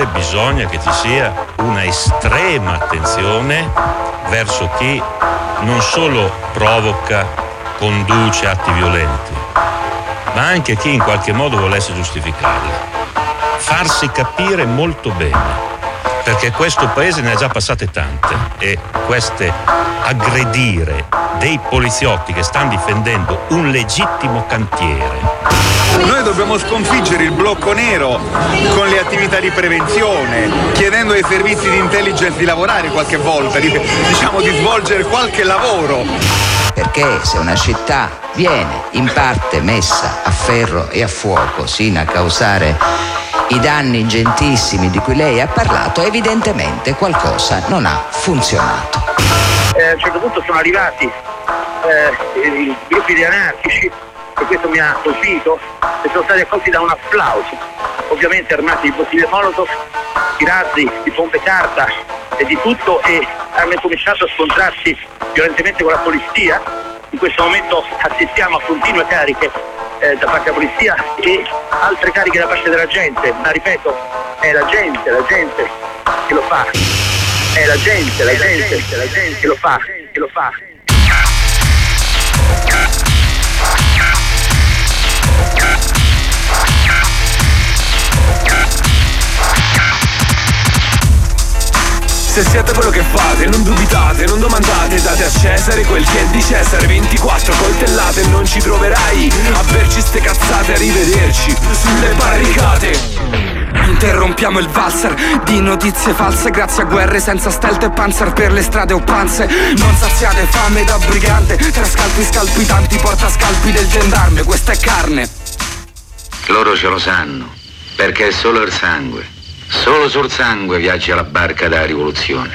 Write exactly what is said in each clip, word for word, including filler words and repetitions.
bisogna che ci sia una estrema attenzione verso chi non solo provoca, conduce atti violenti, ma anche chi in qualche modo volesse giustificarli. Farsi capire molto bene, perché questo paese ne ha già passate tante, e queste aggredire dei poliziotti che stanno difendendo un legittimo cantiere. Noi dobbiamo sconfiggere il blocco nero con le attività di prevenzione, chiedendo ai servizi di intelligence di lavorare qualche volta, di, diciamo di svolgere qualche lavoro. Perché se una città viene in parte messa a ferro e a fuoco sino a causare i danni ingentissimi di cui lei ha parlato, evidentemente qualcosa non ha funzionato. Eh, a un certo punto sono arrivati eh, i gruppi di anarchici, e questo mi ha colpito, e sono stati accolti da un applauso, ovviamente armati di bottiglie Molotov, di razzi, di pompe carta e di tutto, e hanno cominciato a scontrarsi violentemente con la polizia. In questo momento assistiamo a continue cariche eh, da parte della polizia e altre cariche da parte della gente, ma ripeto, è la gente, la gente che lo fa, è la gente, la gente, la gente che lo fa, che lo fa. Se siete quello che fate, non dubitate, non domandate, date a Cesare quel che è di Cesare. Ventiquattro coltellate, non ci troverai a berci ste cazzate, arrivederci sulle barricate. Interrompiamo il valzer di notizie false, grazie a guerre senza stealth e panzer per le strade o panze. Non saziate fame da brigante, tra scalpi scalpitanti, portascalpi del gendarme, questa è carne. Loro ce lo sanno, perché è solo il sangue. Solo sul sangue viaggia la barca della rivoluzione.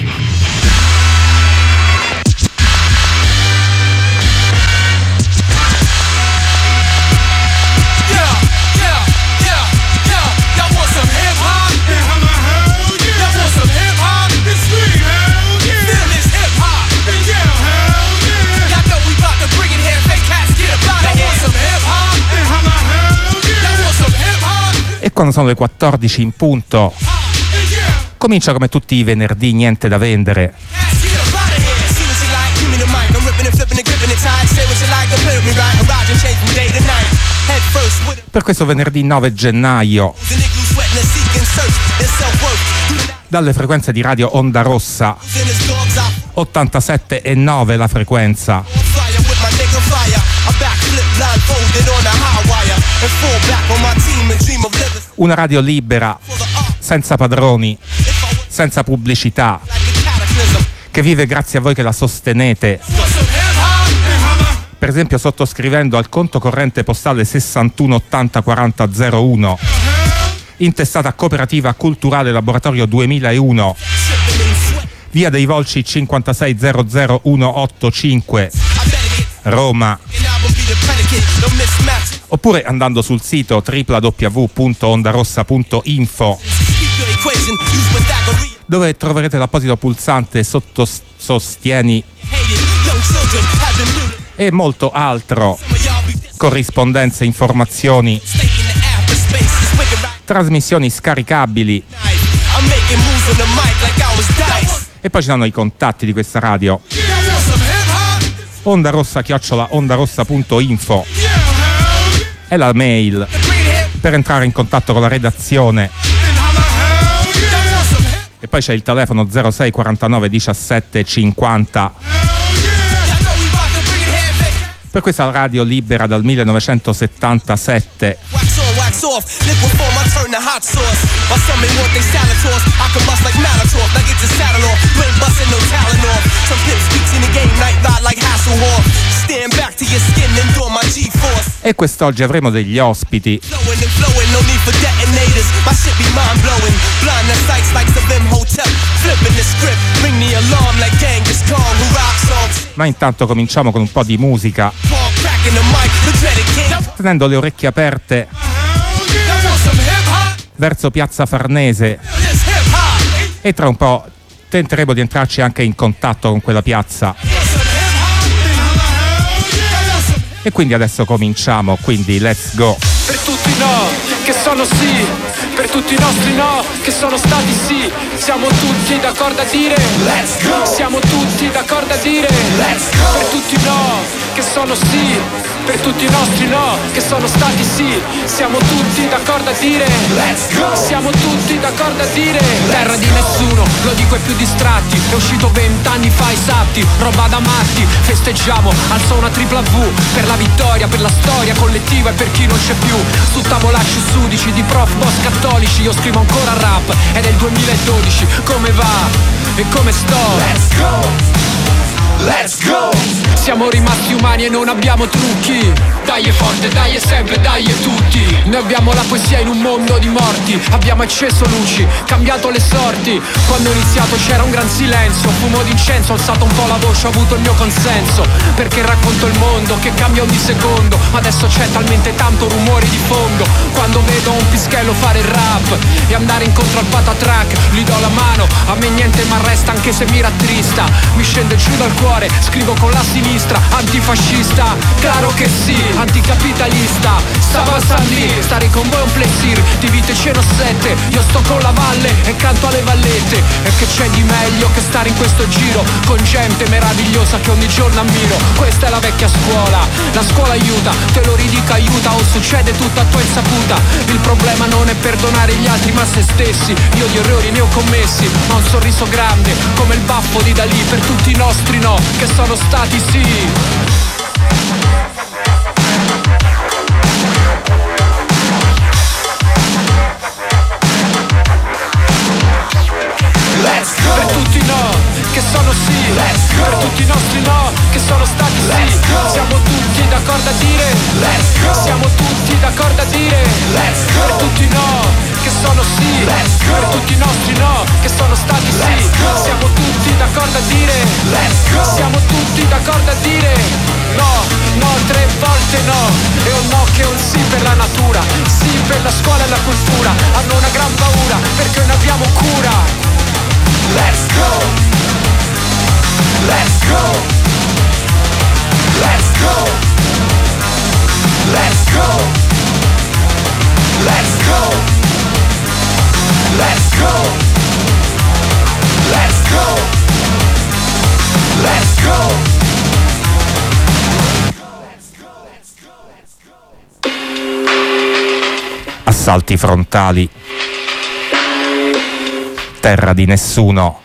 E quando sono le quattordici in punto, comincia come tutti i venerdì Niente da vendere. Per questo venerdì nove gennaio, dalle frequenze di radio Onda Rossa, ottantasette e nove la frequenza, una radio libera, senza padroni, senza pubblicità, che vive grazie a voi che la sostenete, per esempio sottoscrivendo al conto corrente postale sessantuno ottanta quaranta zero uno, intestata Cooperativa Culturale Laboratorio duemilauno, via dei Volci cinquantasei zero zero centoottantacinque, Roma, oppure andando sul sito w w w punto ondarossa punto info, dove troverete l'apposito pulsante sotto sostieni e molto altro, corrispondenze, informazioni, trasmissioni scaricabili, e poi ci sono i contatti di questa radio: ondarossa chiocciola ondarossa punto info è la mail per entrare in contatto con la redazione, e poi c'è il telefono zero sei quarantanove diciassette cinquanta. Per questa radio libera dal millenovecentosettantasette. E quest'oggi avremo degli ospiti. Ma intanto cominciamo con un po' di musica, tenendo le orecchie aperte verso Piazza Farnese, e tra un po' tenteremo di entrarci anche in contatto con quella piazza. E quindi adesso cominciamo, quindi let's go. Per tutti no, che sono sì, per tutti i nostri no che sono stati sì. Siamo tutti d'accordo a dire let's go. Siamo tutti d'accordo a dire let's go. Per tutti i no che sono sì, per tutti i nostri no che sono stati sì. Siamo tutti d'accordo a dire let's go. Siamo tutti d'accordo a dire terra di nessuno, lo dico ai più distratti. È uscito vent'anni fa i Satti, roba da matti. Festeggiamo, alzo una tripla V per la vittoria, per la storia collettiva e per chi non c'è più. Su tavolacci sudici di prof boss cattolici io scrivo ancora rap ed è il duemiladodici. Come va e come sto? Let's go. Let's go! Siamo rimasti umani e non abbiamo trucchi. Dai è forte, dai è sempre, dai è tutti. Noi abbiamo la poesia in un mondo di morti. Abbiamo acceso luci, cambiato le sorti. Quando ho iniziato c'era un gran silenzio. Fumo d'incenso, ho alzato un po' la voce, ho avuto il mio consenso. Perché racconto il mondo che cambia ogni secondo. Ma adesso c'è talmente tanto rumore di fondo. Quando vedo un pischello fare il rap e andare incontro al patatrack, gli do la mano, a me niente mi arresta anche se mi rattrista. Mi scende giù dal cuore, scrivo con la sinistra, antifascista, chiaro che sì, anticapitalista, stavo a San lì, stare con voi è un plesir, di vite ceno sette, io sto con la valle e canto alle vallette, e che c'è di meglio che stare in questo giro, con gente meravigliosa che ogni giorno ammiro, questa è la vecchia scuola, la scuola aiuta, te lo ridico aiuta o succede tutto a tua insaputa, il problema non è perdonare gli altri ma se stessi, io di errori ne ho commessi, ma un sorriso grande come il baffo di Dalì per tutti i nostri no che sono stati sì. Let's go. Per tutti i no che sono sì. Let's go. Per tutti i nostri no che sono stati sì. Siamo tutti d'accordo a dire let's go. Siamo tutti d'accordo a dire let's go. Per tutti i no che sono sì. Let's go. Per tutti i nostri no che sono stati sì. Siamo tutti d'accordo a dire let's go. Siamo tutti d'accordo a dire no, no, tre volte no. E un no che è un sì per la natura, sì per la scuola e la cultura. Hanno una gran paura perché non abbiamo cura. Let's go. Let's go. Let's go. Let's go. Let's go. Let's go. Let's go. Let's go. Assalti frontali, terra di nessuno.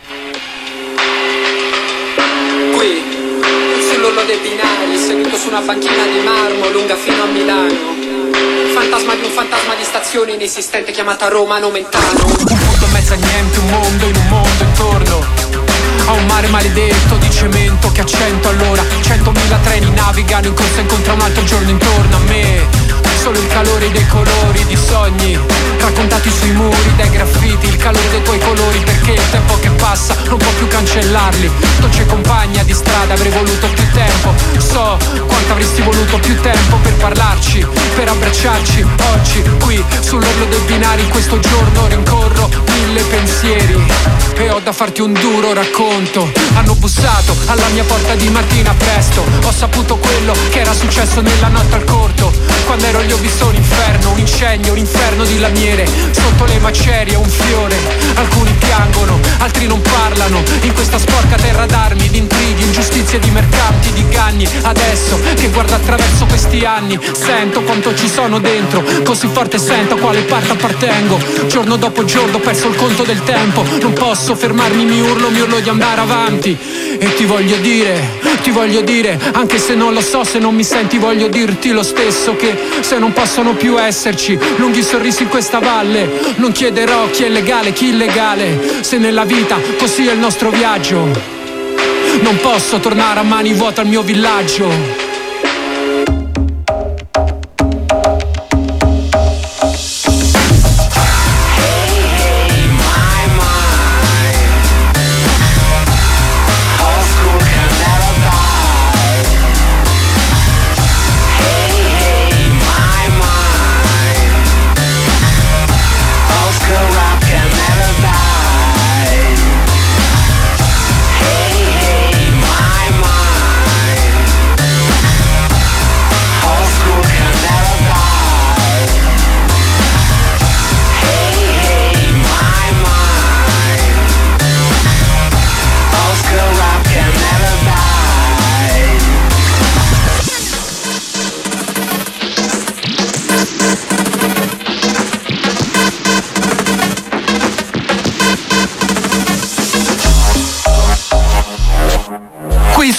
Qui, sull'orlo dei binari, seduto su una banchina di marmo lunga fino a Milano. Fantasma di un fantasma di stazione inesistente chiamata Roma Nomentano. Un punto in mezzo a niente, un mondo in un mondo intorno a un mare maledetto di cemento che a cento all'ora centomila treni navigano in corsa incontro a un altro giorno intorno a me. Solo il calore dei colori di sogni raccontati sui muri dai graffiti, il calore dei tuoi colori perché il tempo che passa non può più cancellarli. Dolce compagna di strada avrei voluto più tempo, so quanto avresti voluto più tempo per parlarci, per abbracciarci oggi qui sull'orlo dei binari. In questo giorno rincorro mille pensieri e ho da farti un duro racconto. Hanno bussato alla mia porta di mattina presto, ho saputo quello che era successo nella notte al corto. Quando ero lì ho visto un inferno, un incendio, un inferno di lamiere. Sotto le macerie un fiore, alcuni piangono, altri non parlano. In questa sporca terra d'armi, di intrighi, ingiustizie di mercanti, di inganni. Adesso che guardo attraverso questi anni, sento quanto ci sono dentro, così forte sento a quale parte appartengo. Giorno dopo giorno ho perso il conto del tempo, non posso fermarmi, mi urlo, mi urlo di andare avanti. E ti voglio dire, ti voglio dire, anche se non lo so, se non mi senti voglio dirti lo stesso, che se non possono più esserci lunghi sorrisi in questa valle, non chiederò chi è legale, chi illegale, se nella vita così è il nostro viaggio. Non posso tornare a mani vuote al mio villaggio.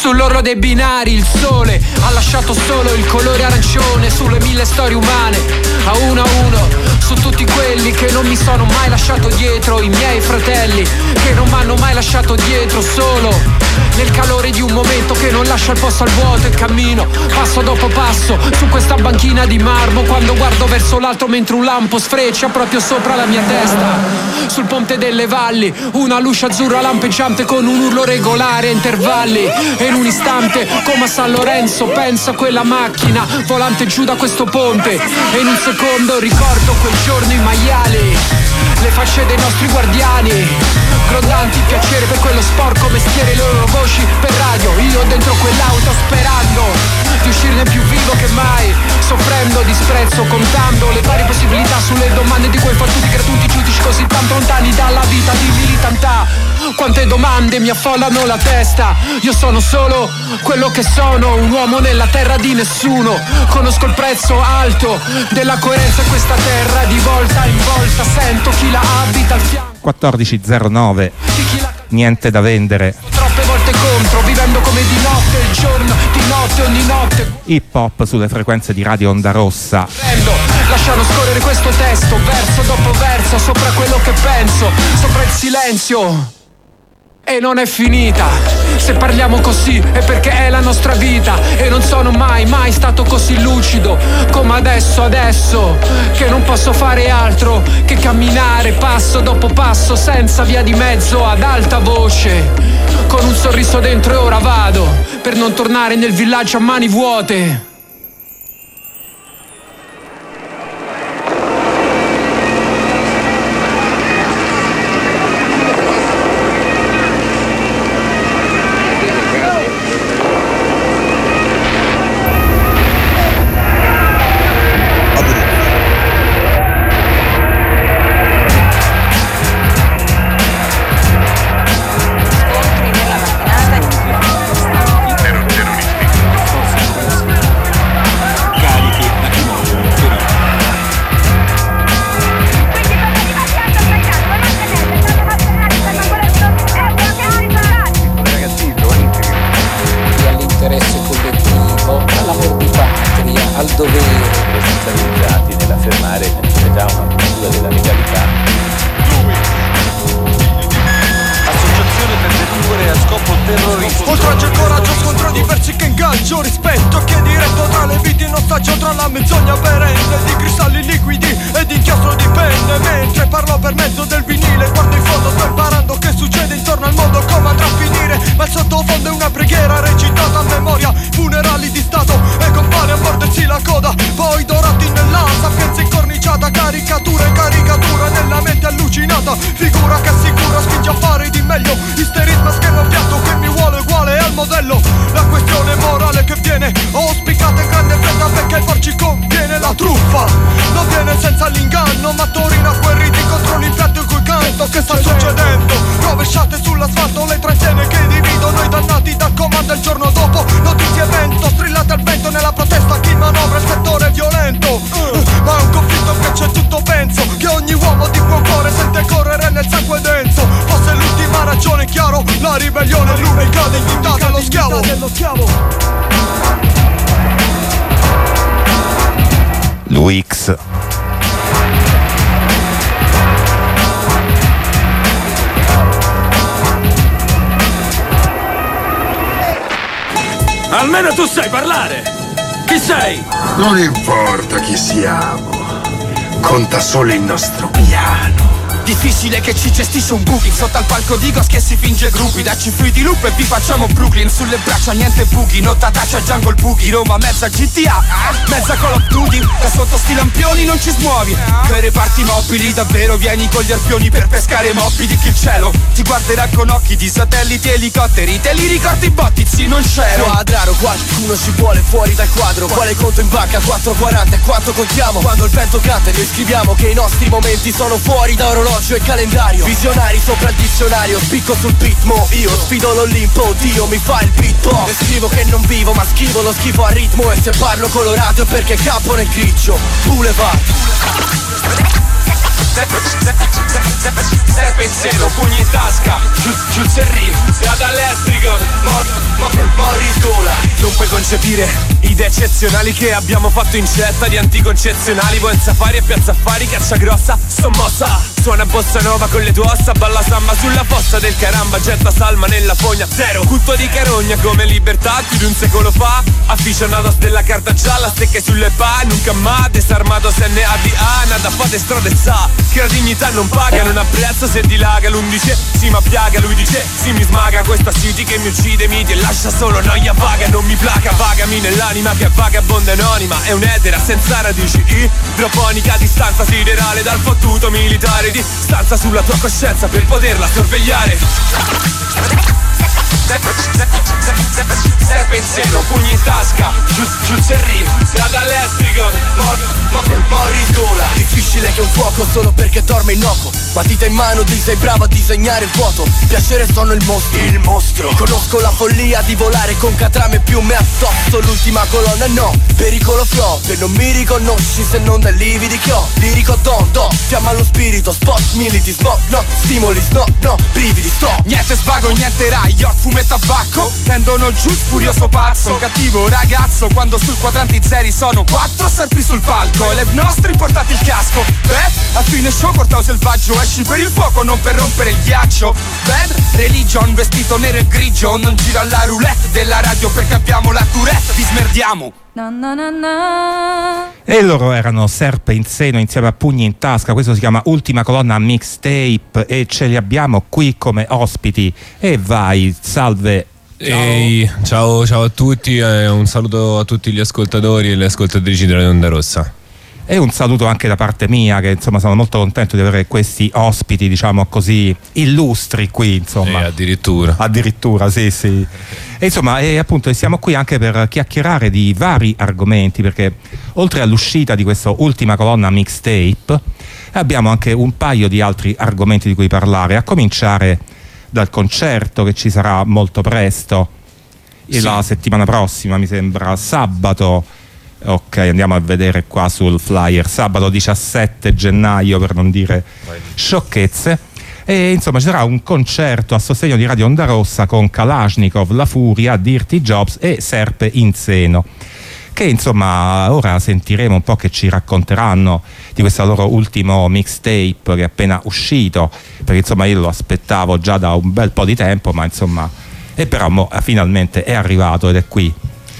Sull'orlo dei binari il sole ha lasciato solo il colore arancione sulle mille storie umane, a uno a uno, su tutti quelli che non mi sono mai lasciato dietro, i miei fratelli che non m'hanno mai lasciato dietro, solo nel calore di un momento che non lascia il posto al vuoto e cammino passo dopo passo su questa banchina di marmo, quando guardo verso l'alto mentre un lampo sfreccia proprio sopra la mia testa. Sul ponte delle valli una luce azzurra lampeggiante con un urlo regolare a intervalli, e in un istante come a San Lorenzo penso a quella macchina volante giù da questo ponte, e in un secondo ricordo quel giorno i maiali, le facce dei nostri guardiani, grondanti piacere per quello sporco mestiere, le loro voci per radio, io dentro quell'auto sperando di uscirne più vivo che mai, soffrendo disprezzo, contando le varie possibilità sulle domande di quei fottuti gratuiti giudici così tanto lontani dalla vita di militantà. Quante domande mi affollano la testa, io sono solo quello che sono, un uomo nella terra di nessuno, conosco il prezzo alto della coerenza in questa terra, di volta in volta sento chi la abita al fianco. quattordici zero nove, niente da vendere. Troppe volte contro, vivendo come di notte il giorno, di notte ogni notte. Hip hop sulle frequenze di Radio Onda Rossa. Prendo, lasciano scorrere questo testo, verso dopo verso, sopra quello che penso, sopra il silenzio. E non è finita, se parliamo così è perché è la nostra vita, e non sono mai, mai stato così lucido come adesso, adesso che non posso fare altro che camminare passo dopo passo senza via di mezzo, ad alta voce, con un sorriso dentro, e ora vado per non tornare nel villaggio a mani vuote. Luix. Almeno tu sai parlare! Chi sei? Non importa chi siamo, conta solo il nostro piano. Difficile che ci gestisce un booking sotto al palco di Ghost che si finge gruppi. Dacci fluidi loop e vi facciamo Brooklyn. Sulle braccia niente bughi, notataccia Jungle Boogie. Roma mezza G T A, mezza Call of Duty. Da sotto sti lampioni non ci smuovi. Per reparti mobili davvero vieni con gli arpioni per pescare mobili. Che il cielo ti guarderà con occhi di satelliti e elicotteri. Te li ricordi bottizi, non c'ero. Quadraro, qualcuno ci vuole fuori dal quadro. Quale conto in banca? quattro quaranta e quanto contiamo? Quando il vento canta e scriviamo che i nostri momenti sono fuori da orologio e calendario. Visionari sopra il dizionario, spicco sul ritmo. Io sfido l'Olimpo, Dio mi fa il beatbox. E scrivo che non vivo ma schivo lo schifo a ritmo. E se parlo colorato è perché campo nel grigio. Boulevard. Serpe in seno, pugni in tasca, giù, giù il serrino, strada all'estrico, mor, mor, morri sola. Non puoi concepire idee eccezionali che abbiamo fatto in certa di anticoncezionali. Buon safari e piazza affari, caccia grossa, sommossa. Suona bossa nova con le tue ossa, balla samba sulla fossa del caramba, getta salma nella fogna. Zero, culto di carogna come libertà più di un secolo fa. Afficionato della carta gialla, stecche sulle pa, nunca mai desarmato se ne ha di A, nada fate strade sa, che la dignità non paga, non apprezzo se dilaga l'undice, si ma piaga, lui dice, si mi smaga questa city che mi uccide, miti e lascia solo noia vaga, non mi placa, vagami nell'anima che è vagabonda anonima, è un'edera senza radici, idroponica, distanza siderale dal fottuto militare, distanza sulla tua coscienza per poterla sorvegliare. Serpe in seno, pugni in tasca, giù, giù il serrino, strada all'estrico, mor, mor, morri sola. Difficile che un fuoco solo perché dorme innocuo, matita in mano ti sei bravo a disegnare il vuoto. Piacere sono il mostro, il mostro. Conosco la follia di volare con catrame e piume addosso. L'ultima colonna no, pericolo flow. Se non mi riconosci se non dai lividi che ho, lirico don, do, fiamma allo spirito, spot, militi, smoke, no, stimoli, no, no, brividi, sto. Niente svago, niente riot, fumo e tabacco, tendono giù furioso pazzo, cattivo ragazzo, quando sul quadrante zeri sono quattro serpi sul palco, e le nostre portate il casco. Beh, a fine show portao selvaggio, esci per il fuoco, non per rompere il ghiaccio. Bad religion, vestito nero e grigio, non gira la roulette della radio perché abbiamo la Tourette, vi smerdiamo. Na na na na. E loro erano Serpe in seno insieme a Pugni in tasca. Questo si chiama Ultima Colonna Mixtape e ce li abbiamo qui come ospiti. E vai, salve. Ciao. Ehi, ciao, ciao a tutti e un saluto a tutti gli ascoltatori e le ascoltatrici della Onda Rossa. E un saluto anche da parte mia, che insomma sono molto contento di avere questi ospiti, diciamo così, illustri qui, insomma. E addirittura. Addirittura, sì, sì. E insomma, e appunto siamo qui anche per chiacchierare di vari argomenti, perché oltre all'uscita di questa Ultima Colonna Mixtape, abbiamo anche un paio di altri argomenti di cui parlare, a cominciare dal concerto che ci sarà molto presto, sì. La settimana prossima, mi sembra, sabato. Ok, andiamo a vedere qua sul flyer, sabato diciassette gennaio, per non dire sciocchezze. E insomma ci sarà un concerto a sostegno di Radio Onda Rossa con Kalashnikov, La Furia, Dirty Jobs e Serpe in seno, che insomma ora sentiremo un po' che ci racconteranno di questo loro ultimo mixtape che è appena uscito, perché insomma io lo aspettavo già da un bel po' di tempo, ma insomma e però mo, finalmente è arrivato ed è qui.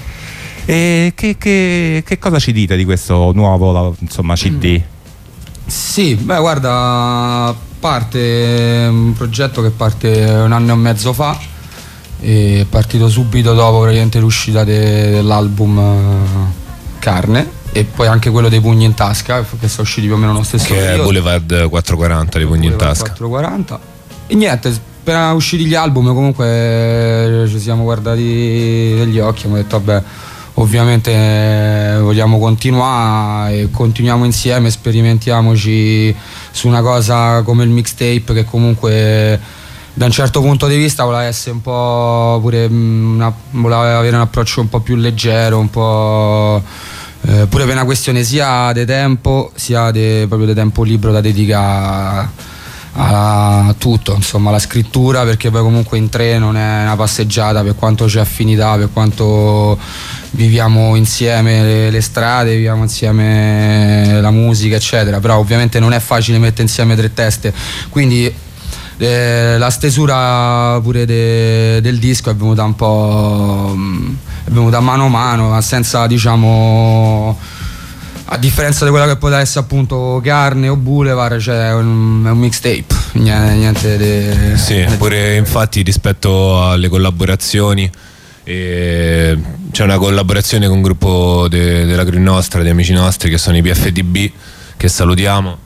E che, che, che cosa ci dite di questo nuovo, insomma, C D? Sì, beh guarda, parte un progetto che parte un anno e mezzo fa, è partito subito dopo praticamente l'uscita de, dell'album Carne, e poi anche quello dei Pugni in tasca, che sono usciti più o meno lo stesso che periodo. È Boulevard quattrocentoquaranta dei Pugni in tasca. quattrocentoquaranta. E niente, appena usciti gli album comunque ci siamo guardati negli occhi, abbiamo detto vabbè, ovviamente eh, vogliamo continuare e continuiamo insieme, sperimentiamoci su una cosa come il mixtape, che comunque da un certo punto di vista voleva essere un po' pure una, voleva avere un approccio un po' più leggero, un po' eh, pure per una questione sia di tempo sia de, proprio di tempo libero da dedicare a tutto, insomma, alla scrittura, perché poi comunque in tre non è una passeggiata, per quanto c'è affinità, per quanto viviamo insieme le, le strade, viviamo insieme la musica eccetera, però ovviamente non è facile mettere insieme tre teste, quindi eh, la stesura pure de, del disco è venuta un po' è venuta mano a mano, senza, diciamo, a differenza di quella che poteva essere appunto Carne o Boulevard, cioè un, è un mixtape, niente, niente de, sì, de... pure infatti rispetto alle collaborazioni e c'è una collaborazione con un gruppo de, della Crew nostra, di amici nostri, che sono i P F D B, che salutiamo,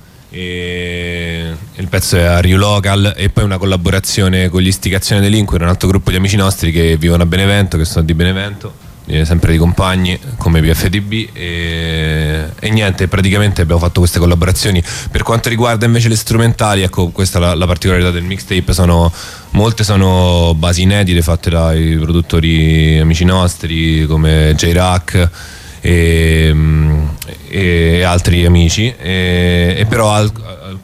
e il pezzo è a Rio Local, e poi una collaborazione con gli Istigazione Delinquere, un altro gruppo di amici nostri che vivono a Benevento, che sono di Benevento, sempre di compagni come P F D B, e, e niente, praticamente abbiamo fatto queste collaborazioni. Per quanto riguarda invece le strumentali, ecco, questa è la, la particolarità del mixtape, sono molte sono basi inedite fatte dai produttori amici nostri come J-Rack e, e altri amici, e, e però al,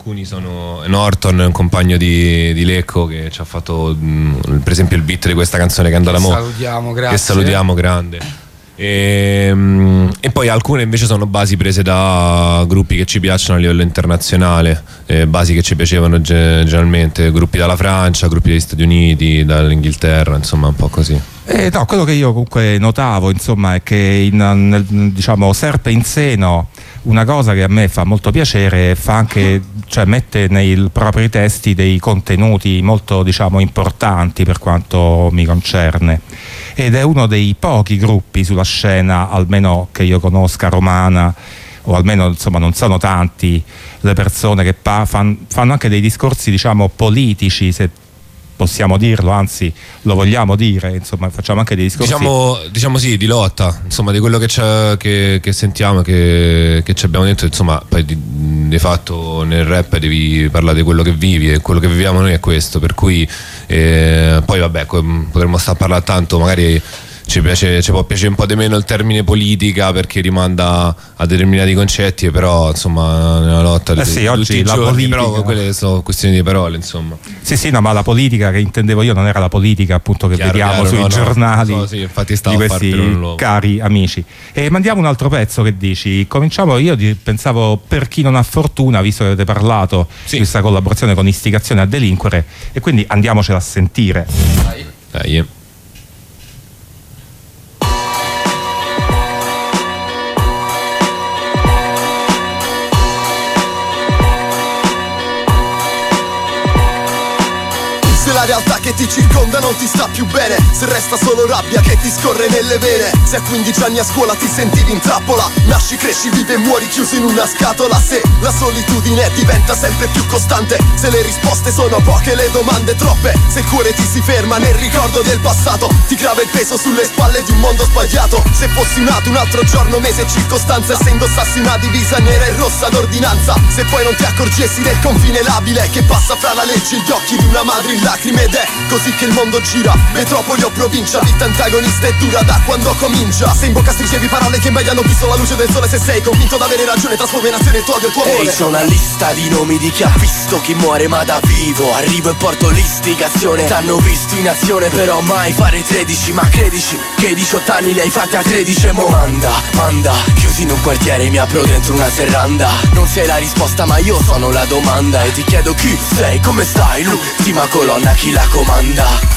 alcuni sono Norton, un compagno di, di Lecco che ci ha fatto mh, per esempio il beat di questa canzone che è andata mo. Salutiamo, grazie. Che salutiamo, grande. E, mh, e poi alcune invece sono basi prese da gruppi che ci piacciono a livello internazionale, eh, basi che ci piacevano ge- generalmente, gruppi dalla Francia, gruppi degli Stati Uniti, dall'Inghilterra, insomma un po' così. Eh, no, quello che io comunque notavo, insomma, è che in, nel, diciamo, Serpe in Seno una cosa che a me fa molto piacere, fa anche, cioè mette nei propri testi dei contenuti molto, diciamo, importanti per quanto mi concerne, ed è uno dei pochi gruppi sulla scena, almeno che io conosca, romana, o almeno insomma non sono tanti le persone che pa- fan, fanno anche dei discorsi, diciamo, politici, se possiamo dirlo, anzi lo vogliamo dire, insomma facciamo anche dei discorsi, diciamo, diciamo sì, di lotta, insomma, di quello che, che, che sentiamo, che, che ci abbiamo detto, insomma, poi di, di fatto nel rap devi parlare di quello che vivi, e quello che viviamo noi è questo, per cui eh, poi vabbè, potremmo stare a parlare tanto, magari ci piace, ci può piacere un po' di meno il termine politica perché rimanda a determinati concetti, però insomma nella lotta eh sì, oggi tutti i la giorni, politica, però quelle sono questioni di parole, insomma. Sì sì, no, ma la politica che intendevo io non era la politica appunto che Chiaro, vediamo chiaro, sui no, giornali, no, sì, infatti di questi cari amici. E mandiamo un altro pezzo, che dici? Cominciamo, io di, pensavo Per chi non ha fortuna, visto che avete parlato sì. di questa collaborazione con Istigazione a delinquere, e quindi andiamocela a sentire. Dai. Dai. La realtà che ti circonda non ti sta più bene, se resta solo rabbia che ti scorre nelle vene. Se a quindici anni a scuola ti sentivi in trappola, nasci, cresci, vivi e muori chiuso in una scatola. Se la solitudine diventa sempre più costante, se le risposte sono poche, le domande troppe, se il cuore ti si ferma nel ricordo del passato, ti grava il peso sulle spalle di un mondo sbagliato. Se fossi nato un altro giorno, mese e circostanza, se indossassi una divisa nera e rossa d'ordinanza, se poi non ti accorgessi del confine labile che passa fra la legge e gli occhi di una madre in lacrime. Ed è così che il mondo gira, metropoli o provincia, vita antagonista e dura da quando comincia. Se in bocca stringevi parole che mai hanno visto la luce del sole, se sei convinto d'avere ragione, trasforma in azione il tuo odio e il tuo amore. Ehi, c'è una lista di nomi di chi ha visto chi muore ma da vivo. Arrivo e porto l'istigazione, t'hanno visto in azione però mai fare tredici. Ma credici che i diciotto anni li hai fatti a tredici. Mo manda, manda, chiusi in un quartiere mi apro dentro una serranda. Non sei la risposta ma io sono la domanda, e ti chiedo chi sei, come stai, l'ultima colonna chi la comanda.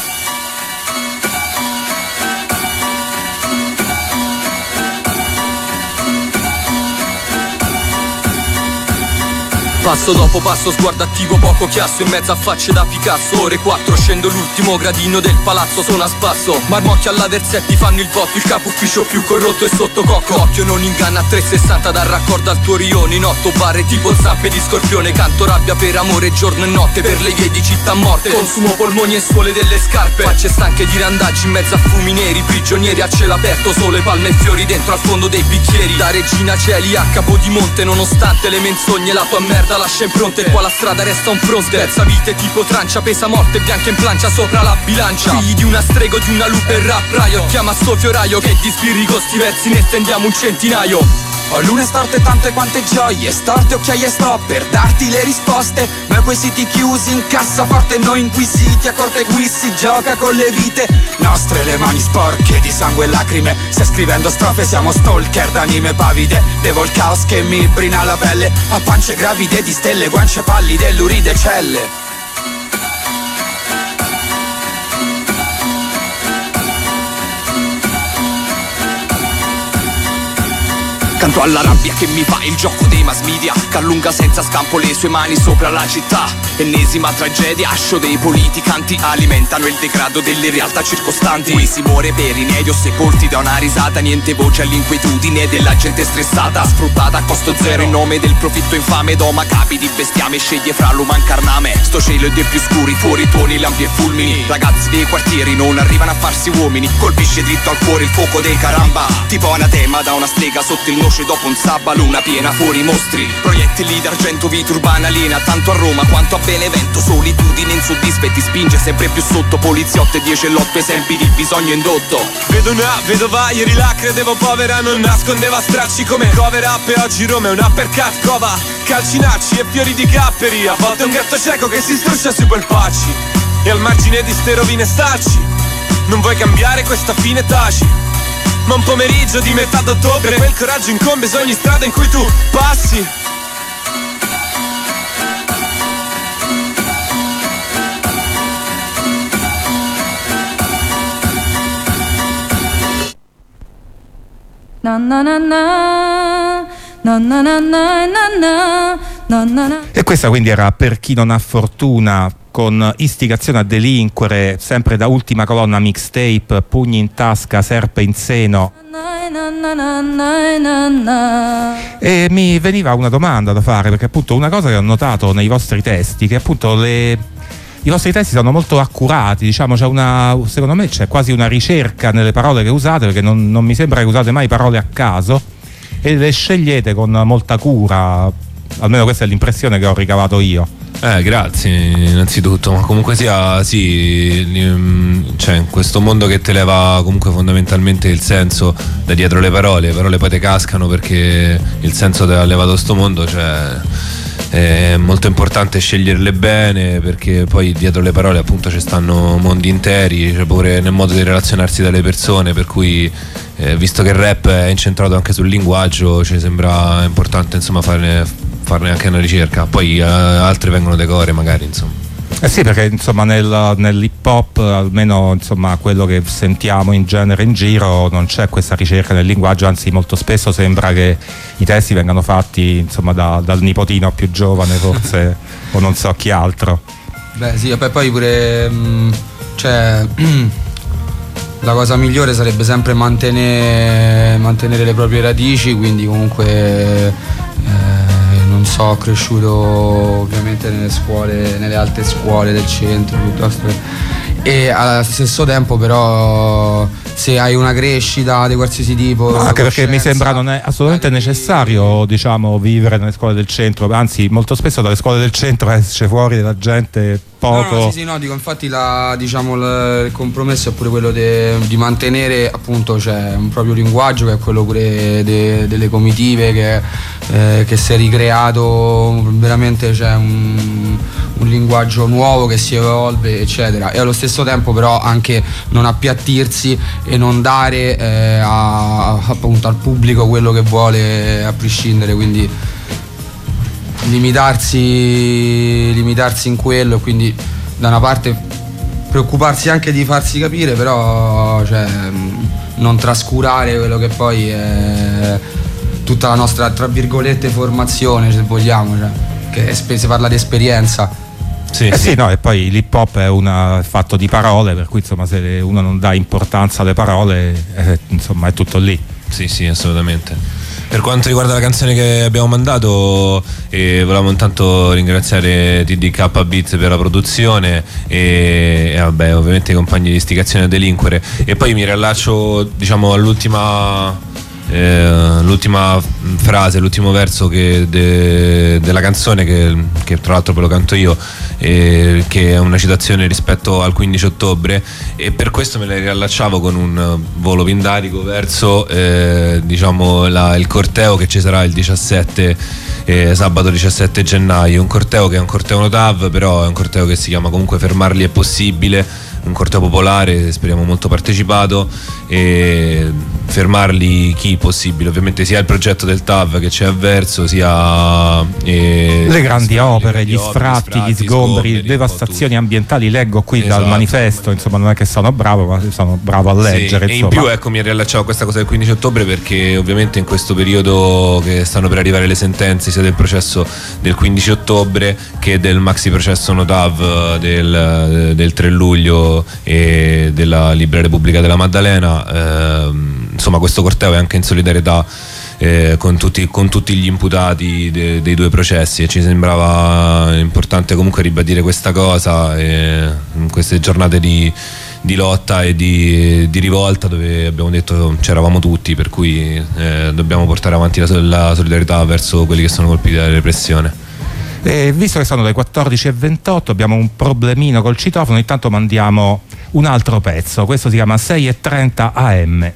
Passo dopo passo, sguardo attivo, poco chiasso, in mezzo a facce da Picasso. Ore quattro, scendo l'ultimo gradino del palazzo, sono a spasso. Marmocchio alla Versetti, fanno il botto, il capo ufficio più corrotto e sotto cocco. Occhio non inganna, a trecentosessanta dal raccordo al tuo rione. In otto barre tipo zampe di scorpione, canto rabbia per amore giorno e notte, per le vie di città morte. Consumo polmoni e suole delle scarpe, facce stanche di randaggi in mezzo a fumi neri. Prigionieri a cielo aperto, sole, palme e fiori dentro al fondo dei bicchieri. Da regina cieli a capo di monte, nonostante le menzogne la tua merda lascia impronte. Qua la strada resta un fronte, terza vite tipo trancia, pesa morte bianca in plancia sopra la bilancia. Figli di una strego, di una lupe e rap riot, chiama sto fioraio che di spirri con sti versi ne stendiamo un centinaio. Ho lune storte tante quante gioie, storte occhiaie sto per darti le risposte. Noi quesiti chiusi in cassaforte, noi inquisiti a corte qui si gioca con le vite nostre, le mani sporche di sangue e lacrime. Se scrivendo strofe siamo stalker d'anime pavide. Devo il caos che mi brina la pelle, a pance gravide di stelle, guance pallide, luride celle. Canto alla rabbia che mi fa il gioco dei mass media, che allunga senza scampo le sue mani sopra la città. Ennesima tragedia, ascio dei politicanti alimentano il degrado delle realtà circostanti. Qui si muore per inedio, sepolti da una risata, niente voce all'inquietudine della gente stressata, sfruttata a costo zero in nome del profitto infame. Doma capi di bestiame, sceglie fra l'uman carname. Sto cielo e dei più scuri, fuori tuoni, lampi e fulmini. Ragazzi dei quartieri non arrivano a farsi uomini, colpisce dritto al cuore il fuoco dei caramba. Tipo anatema da una strega sotto il nome veloce dopo un sabbalo, una piena fuori mostri. Proiettili d'argento, vita urbana aliena, tanto a Roma quanto a Benevento. Solitudine insoddispetti spinge sempre più sotto. Poliziotte dieci e l'otto esempi di bisogno indotto. Vedo una vedova, ieri la credevo povera, non nascondeva stracci come cover up. E oggi Roma è un uppercut, cova calcinacci e fiori di capperi. A volte un gatto cieco che si struscia sui polpacci. E al margine di ste rovine stacci. Non vuoi cambiare questa fine, taci. Ma un pomeriggio di metà d'ottobre quel coraggio incombe su ogni strada in cui tu passi. Na na na na na na na na na na na na. E questa quindi era Per chi non ha fortuna, con Istigazione a delinquere, sempre da Ultima Colonna mixtape, Pugni in tasca, Serpe in seno. E mi veniva una domanda da fare, perché appunto una cosa che ho notato nei vostri testi, che appunto le, i vostri testi sono molto accurati, diciamo, c'è una, secondo me c'è quasi una ricerca nelle parole che usate, perché non, non mi sembra che usate mai parole a caso e le scegliete con molta cura, almeno questa è l'impressione che ho ricavato io. Eh, grazie innanzitutto, ma comunque sia, sì, cioè in questo mondo che te leva comunque fondamentalmente il senso da dietro le parole, le parole poi te cascano perché il senso te l'ha levato sto mondo, cioè è molto importante sceglierle bene, perché poi dietro le parole appunto ci stanno mondi interi, cioè pure nel modo di relazionarsi dalle persone, per cui eh, visto che il rap è incentrato anche sul linguaggio, ci sembra importante insomma farne farne anche una ricerca, poi uh, altre vengono decore magari, insomma. Eh sì, perché insomma nel, nell'hip hop, almeno insomma quello che sentiamo in genere in giro, non c'è questa ricerca nel linguaggio, anzi molto spesso sembra che i testi vengano fatti insomma da, dal nipotino più giovane forse o non so chi altro. Beh sì, poi pure mh, cioè la cosa migliore sarebbe sempre mantenere, mantenere le proprie radici, quindi comunque eh, non so, ho cresciuto ovviamente nelle scuole, nelle alte scuole del centro piuttosto che, e allo stesso tempo però se hai una crescita di qualsiasi tipo, anche perché mi sembra non è assolutamente necessario, diciamo, vivere nelle scuole del centro, anzi molto spesso dalle scuole del centro esce fuori della gente poco. No, no, sì, sì, no, dico, infatti la, diciamo, il, il compromesso è pure quello de, di mantenere appunto, cioè, un proprio linguaggio, che è quello pure de, delle comitive, che, eh, che si è ricreato veramente, cioè, un, un linguaggio nuovo che si evolve eccetera, e allo stesso tempo però anche non appiattirsi e non dare eh, a, appunto al pubblico quello che vuole a prescindere, quindi limitarsi limitarsi in quello, quindi da una parte preoccuparsi anche di farsi capire, però cioè, non trascurare quello che poi è tutta la nostra, tra virgolette, formazione, se vogliamo, cioè, che si parla di esperienza. Sì, eh sì, sì, no, e poi l'hip hop è un fatto di parole, per cui insomma se uno non dà importanza alle parole, eh, insomma è tutto lì. Sì, sì, assolutamente. Per quanto riguarda la canzone che abbiamo mandato, eh, volevamo intanto ringraziare T D K Beats per la produzione e, e vabbè, ovviamente i compagni di Istigazione a delinquere, e poi mi riallaccio, diciamo, all'ultima Eh, l'ultima frase, l'ultimo verso che de, della canzone, che, che tra l'altro ve lo canto io, eh, che è una citazione rispetto al quindici ottobre, e per questo me la riallacciavo con un volo pindarico verso eh, diciamo la, il corteo che ci sarà il diciassette eh, sabato diciassette gennaio, un corteo che è un corteo Notav, però è un corteo che si chiama comunque Fermarli è possibile, un corteo popolare, speriamo molto partecipato, e fermarli chi possibile, ovviamente sia il progetto del T A V che c'è avverso, sia eh, le grandi opere, gli sfratti, sfratti, gli sgombri, sgombri devastazioni ambientali. Leggo qui esatto, dal manifesto, insomma non è che sono bravo, ma sono bravo a leggere, sì, e in più ecco mi riallacciavo a questa cosa del quindici ottobre, perché ovviamente in questo periodo che stanno per arrivare le sentenze sia del processo del quindici ottobre che del maxi processo Notav del, del tre luglio e della Libera Repubblica della Maddalena, ehm, insomma questo corteo è anche in solidarietà eh, con, tutti, con tutti gli imputati de, dei due processi, e ci sembrava importante comunque ribadire questa cosa eh, in queste giornate di, di lotta e di, di rivolta, dove abbiamo detto c'eravamo tutti, per cui eh, dobbiamo portare avanti la, la solidarietà verso quelli che sono colpiti dalla repressione. E visto che sono le quattordici e ventotto, abbiamo un problemino col citofono, intanto mandiamo un altro pezzo, questo si chiama sei e trenta A M.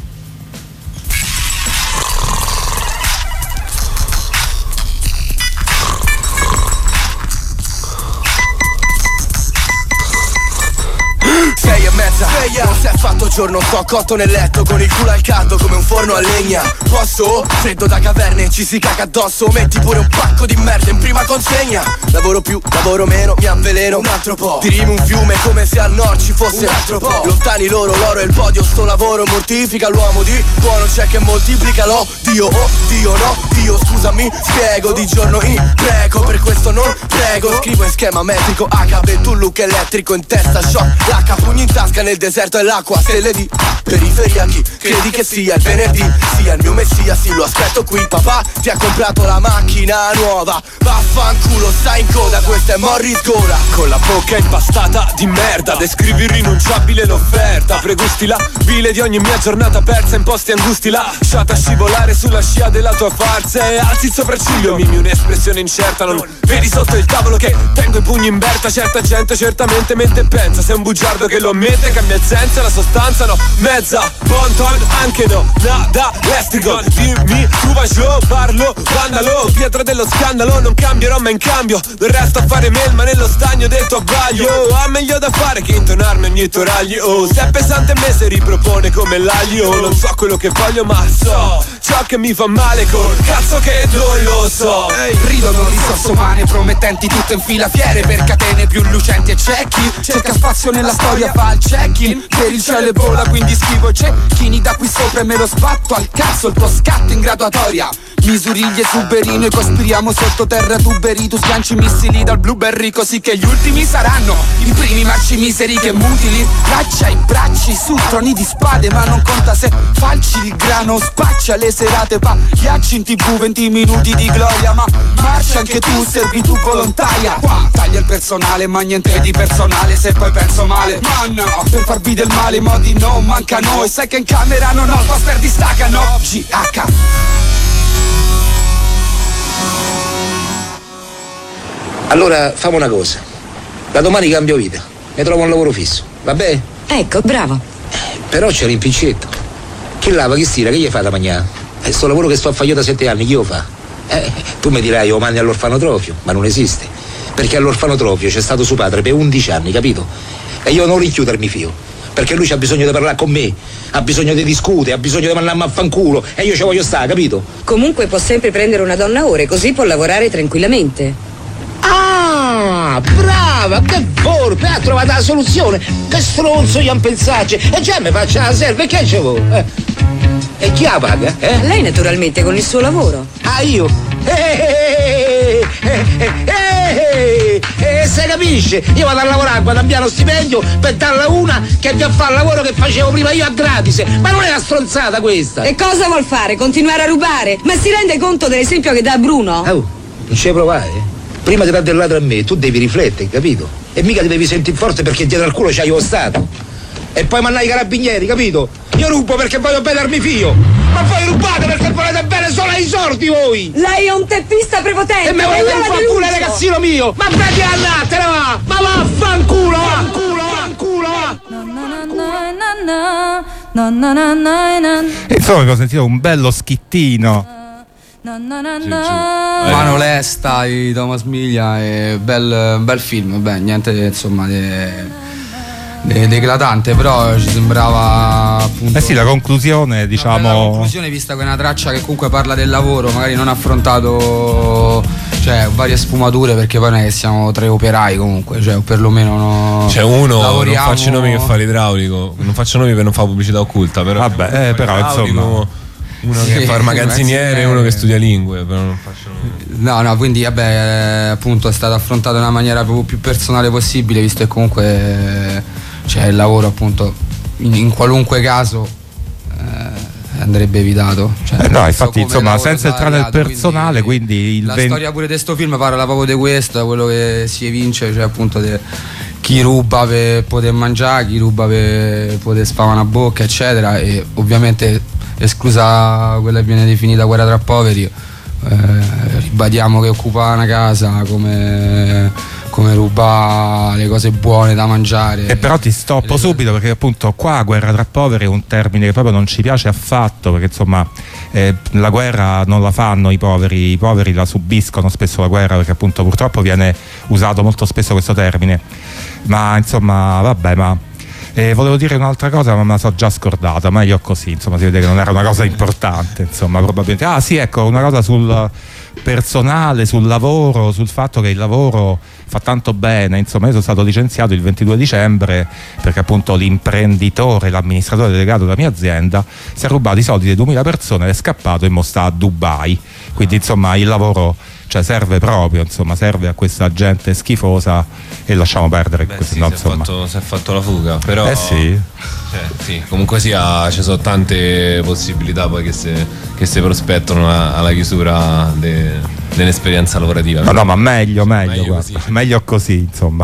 Sei e mezza, non si è fatto giorno, sto cotto nel letto con il culo al caldo come un forno a legna. Posso? Freddo da caverne, ci si caga addosso, metti pure un pacco di merda in prima consegna. Lavoro più, lavoro meno, mi avveleno un altro po'. Dirimi un fiume come se al nord ci fosse un altro po'. Lontani loro, l'oro e il podio, sto lavoro mortifica l'uomo di buono, c'è che moltiplica l'odio. Oh, Dio no, Dio scusami, spiego di giorno in prego, per questo non prego. Scrivo in schema metrico, H B, tu look elettrico in testa, shock, l'H, pugni in tasca nel deserto e l'acqua, stelle di periferia, chi credi che sia il venerdì? Sia il mio messia, sì lo aspetto qui. Papà ti ha comprato la macchina nuova, vaffanculo stai in coda, questa è Morris Gola. Con la bocca impastata di merda, descrivi irrinunciabile l'offerta, pregusti la bile di ogni mia giornata persa in posti angusti, lasciata scivolare sulla scia della tua farsa. E alzi il sopracciglio, mimi un'espressione incerta, non vedi sotto il tavolo che tengo i pugni in berta. Certa gente certamente mente e pensa, sei un bugiardo che lo ammette, cambia il senso e la sostanza, no, mezza, bon ton, anche no, nada, lestigo, dimmi, tu vai giù, parlo, vandalo, pietra dello scandalo, non cambierò ma in cambio, del resto a fare melma nello stagno del tuo abbaglio, ha meglio da fare che intonarmi ogni tuo raglio, oh, se è pesante a me si ripropone come l'aglio, non so quello che voglio ma so, ciò che mi fa male col cazzo che non lo so. Ehi, ridono risorse umane promettenti, tutto in fila, fiere per catene più lucenti e cecchi, cerca spazio nella storia, fa il check-in, per il cielo e vola, quindi scrivo i cecchini da qui sopra e me lo sbatto al cazzo il tuo scatto in graduatoria. Misuriglie suberino e cospiriamo sottoterra tuberi, tu sganci missili dal blueberry così che gli ultimi saranno i primi marci miseri che mutili, braccia i bracci su troni di spade, ma non conta se falci il grano, spaccia le serate, pagliacci in tv, venti minuti di gloria, ma marcia anche tu, servitù volontaria, qua taglia il personale ma niente di personale, se poi penso male, ma no, per farvi del male i modi non mancano, e sai che in camera non ho poster di staccano, G H. Allora famo una cosa, da domani cambio vita, mi trovo un lavoro fisso, va bene? Ecco, bravo. Però c'è l'impicetto, chi lava, chi stira, che gli fa da mangiare? E sto lavoro che sto a fare io da sette anni, chi lo fa? Eh, tu mi dirai, lo mandi all'orfanotrofio, ma non esiste, perché all'orfanotrofio c'è stato suo padre per undici anni, capito? E io non richiudermi fio, perché lui c'ha bisogno di parlare con me, ha bisogno di discutere, ha bisogno di mandarmi a fanculo, e io ci voglio stare, capito? Comunque può sempre prendere una donna ore, così può lavorare tranquillamente. Ah, brava, che forte, ha trovato la soluzione, che stronzo io a pensarci, e già mi faccio la serva, che c'è voi? Eh? E chi la paga? Eh? Lei naturalmente con il suo lavoro. Ah, io? Eh, eh, eh, eh, eh, se capisce, io vado a lavorare quando abbiamo lo stipendio per darla una che già fa il lavoro che facevo prima io a gratis, ma non è una stronzata questa. E cosa vuol fare? Continuare a rubare? Ma si rende conto dell'esempio che dà Bruno? Oh, non ci provare? Prima di dare del ladro a me, tu devi riflettere, capito? E mica ti devi sentire forte perché dietro al culo c'hai lo Stato. E poi mandai i carabinieri, capito? Io rubo perché voglio bene darmi fio. Ma voi rubate perché volete bene solo ai sordi voi! Lei è un teppista prepotente! E me volete un fanculo, ragazzino mio! Ma prendi a nattene, va! Ma vaffanculo, va! Vaffanculo, va! E insomma abbiamo sentito un bello schittino. Na, na, na, na. Mano Lesta di Thomas Miglia, è bel, bel film, beh, niente insomma di eclatante, però ci sembrava appunto. Eh sì, la conclusione, diciamo. La conclusione, vista che è una traccia che comunque parla del lavoro, magari non ha affrontato, cioè, varie sfumature, perché poi noi siamo tre operai comunque, cioè, o perlomeno no. C'è uno, lavoriamo... non faccio nomi, che fa l'idraulico, non faccio nomi per non fare pubblicità occulta, però. Vabbè, eh, però insomma. Uno sì, che fa il magazziniere e uno che studia lingue, però non faccio. No, no, quindi vabbè, eh, appunto è stato affrontato nella maniera proprio più personale possibile, visto che comunque eh, c'è il lavoro, appunto, in, in qualunque caso eh, andrebbe evitato. Cioè, eh no, infatti, insomma, senza entrare nel personale, quindi, quindi il la vent... storia pure di sto film parla proprio di questo, quello che si evince, cioè appunto de... chi chi ruba per poter mangiare, chi ruba per poter sfamare una bocca, eccetera, e ovviamente esclusa quella che viene definita guerra tra poveri, eh, ribadiamo che occupare una casa come, come rubare le cose buone da mangiare. E però ti stoppo subito, perché appunto qua guerra tra poveri è un termine che proprio non ci piace affatto, perché insomma eh, la guerra non la fanno i poveri, i poveri la subiscono spesso la guerra, perché appunto purtroppo viene usato molto spesso questo termine, ma insomma vabbè, ma eh, volevo dire un'altra cosa ma me la so già scordata, meglio così, insomma si vede che non era una cosa importante, insomma probabilmente. Ah sì, ecco, una cosa sul personale, sul lavoro, sul fatto che il lavoro fa tanto bene, insomma io sono stato licenziato il ventidue dicembre perché appunto l'imprenditore, l'amministratore delegato della mia azienda si è rubato i soldi di duemila persone, è scappato e mo sta a Dubai, quindi insomma il lavoro, cioè, serve proprio, insomma serve a questa gente schifosa e lasciamo perdere. Beh, così, sì, no, si, è fatto, si è fatto la fuga, però eh sì. Cioè, sì, comunque sia, ci sono tante possibilità poi che si che si prospettano alla chiusura de, dell'esperienza lavorativa. No, no, ma meglio, meglio, meglio così, meglio così, insomma.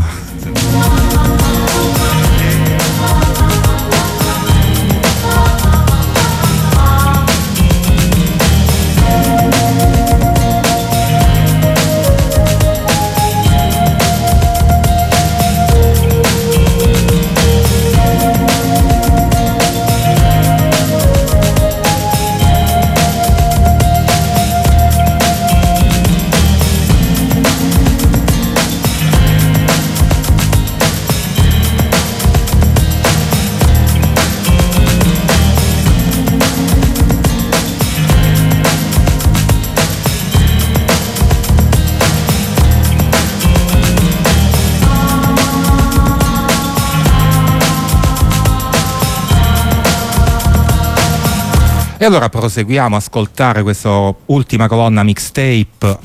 E allora proseguiamo a ascoltare questa ultima colonna mixtape,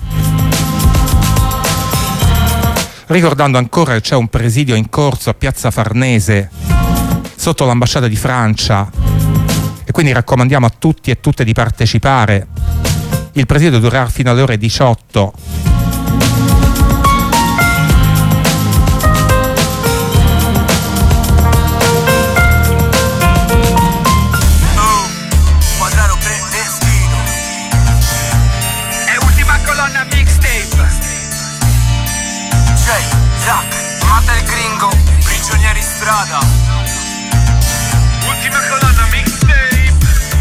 ricordando ancora che c'è un presidio in corso a Piazza Farnese sotto l'ambasciata di Francia, e quindi raccomandiamo a tutti e tutte di partecipare. Il presidio durerà fino alle ore diciotto. Ultima colonna mixtape.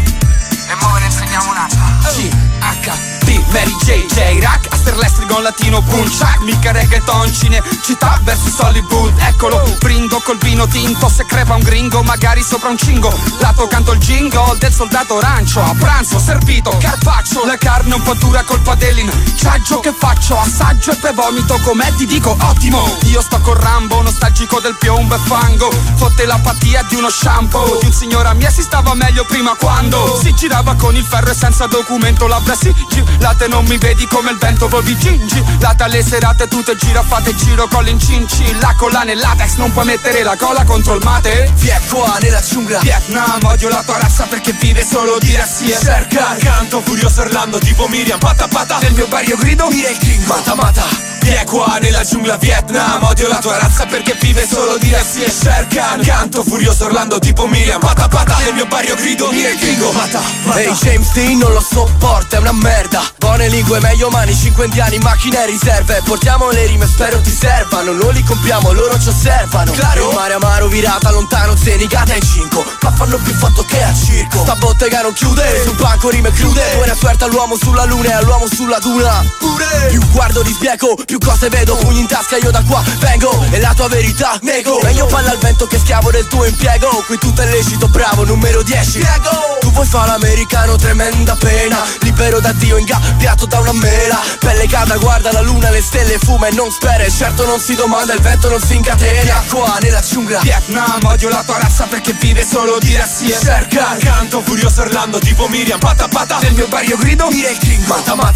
E mo ve ne insegniamo un'altra. G H D Mary J J Rack Aster Lestrigon Latino Punchak Mica reggaeton cinecittà versus Hollywood. Eccolo, brindo col vino tinto. Se crepa un gringo magari sopra un cingo. Lato canto il jingle del soldato arancio. A pranzo servito carpaccio. La carne un po' dura, colpa dell'inciaggio. Che faccio? Assaggio e poi vomito. Com'è ti dico ottimo. Io sto con Rambo, nostalgico del piombo e fango. Fotte l'apatia di uno shampoo. Di un signora mia si stava meglio prima quando si girava con il ferro e senza documento. Labbra sigillate, non mi vedi come il vento. Volvi gingi, late alle serate tutte gira, fate giro con l'incinci. La collana e latex, non puoi mettere la cola contro il mate. Via qua nella giungla Vietnam, odio la tua razza perché vive solo di razzie. Cerca, canto furioso Orlando tipo Miriam pata pata. Nel mio barrio grido, mira il gringo mata mata. Via qua nella giungla Vietnam, odio la tua razza perché vive solo di razzie. Cerca, canto furioso Orlando tipo Miriam pata pata. Nel mio barrio grido, mira il gringo mata mata. Ehi, hey, James Dean non lo sopporta, è una merda. Buone lingue meglio mani, cinque indiani, macchine e riserve. Portiamo le rime, spero ti servano. Non li compriamo, loro ci osservano. Claro, il mare amaro virata lontano, zenigata in cinque. Ma fanno più fatto che a circo. Sta bottega non chiude, sul banco rime crude. Buona suerte all'uomo sulla luna e all'uomo sulla duna. Pure più guardo di sbieco, più cose vedo. Pugni in tasca, io da qua vengo e la tua verità nego. Meglio palla al vento che schiavo del tuo impiego. Qui tutto è lecito, bravo, numero dieci. Prego. Tu vuoi fare l'americano, tremenda pena. Libero da Dio, ingabbiato da una mela. Pelle calda, guarda la luna, le stelle fuma e non spera. E certo non si domanda, il vento non si incatena. Qua nella giungla Vietnam, odio la tua razza perché vive solo di razzie. Cerca, canto furioso Orlando tipo Miriam pata pata. Nel mio barrio grido, mira il gringo mata mata.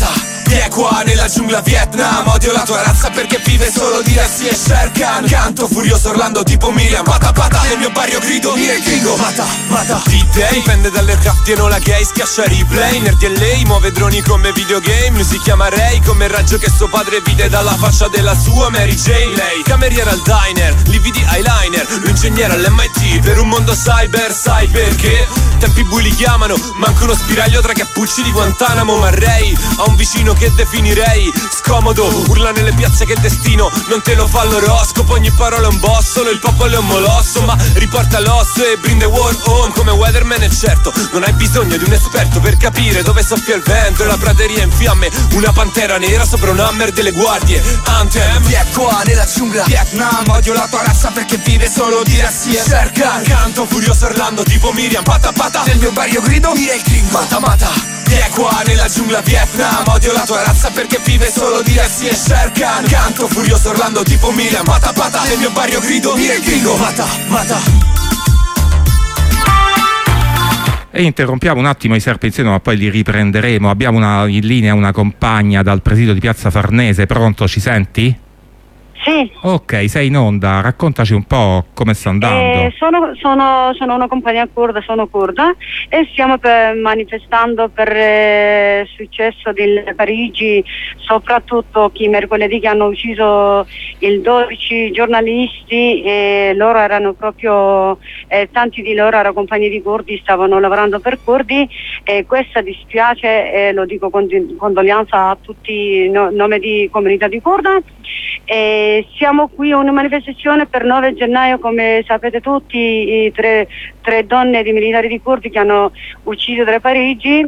Vieni qua nella giungla Vietnam, odio la tua razza perché vive solo di Rassi e Sher Khan. Canto furioso Orlando tipo Miriam, pata pata, nel mio barrio grido Mire gringo, mata, mata. D-Day, dipende dall'aircraft e non la gay, schiaccia replay. Nerd e lei, muove droni come videogame. Lui si chiama Ray, come il raggio che suo padre vide dalla faccia della sua Mary Jane. Lei, cameriera al diner, lividi eyeliner. Lui ingegnere all'M I T, per un mondo cyber, sai perché? Tempi bui li chiamano, manca uno spiraglio tra cappucci di Guantanamo. Ma Ray ha un vicino che definirei scomodo, urla nelle piazze che il destino non te lo fa l'oroscopo. Ogni parola è un boss, solo il popolo è un molosso, ma riporta l'osso e bring the war home come Weatherman. E certo, non hai bisogno di un esperto per capire dove soffia il vento e la prateria in fiamme. Una pantera nera sopra un hammer delle guardie. Anthem. Vieni qua nella giungla Vietnam, odio la tua razza perché vive solo di Rassi e Sher Khan. Canto furioso Orlando tipo Miriam, pata pata, nel mio barrio grido Mire il gringo, mata mata. Vieni qua nella giungla Vietnam, odio la tua razza perché vive solo di Rassi e Sher Khan. Canto furioso Orlando tipo Miriam, pata pata, nel mio barrio grido Mire il gringo, mata mata. E interrompiamo un attimo i Serpi in Seno, ma poi li riprenderemo. Abbiamo una, in linea una compagna dal presidio di Piazza Farnese. Pronto, ci senti? Sì. Ok, sei in onda, raccontaci un po' come sta andando. Eh, sono, sono, sono una compagnia kurda, sono kurda e stiamo per manifestando per eh, il successo di Parigi, soprattutto chi mercoledì che hanno ucciso il dodici giornalisti e loro erano proprio, eh, tanti di loro erano compagni di kurdi, stavano lavorando per kurdi e questa dispiace e lo dico con condoglianza a tutti no, nome di comunità di kurda. E siamo qui a una manifestazione per nove gennaio, come sapete tutti, i tre, tre donne di militari di kurdi che hanno ucciso da Parigi,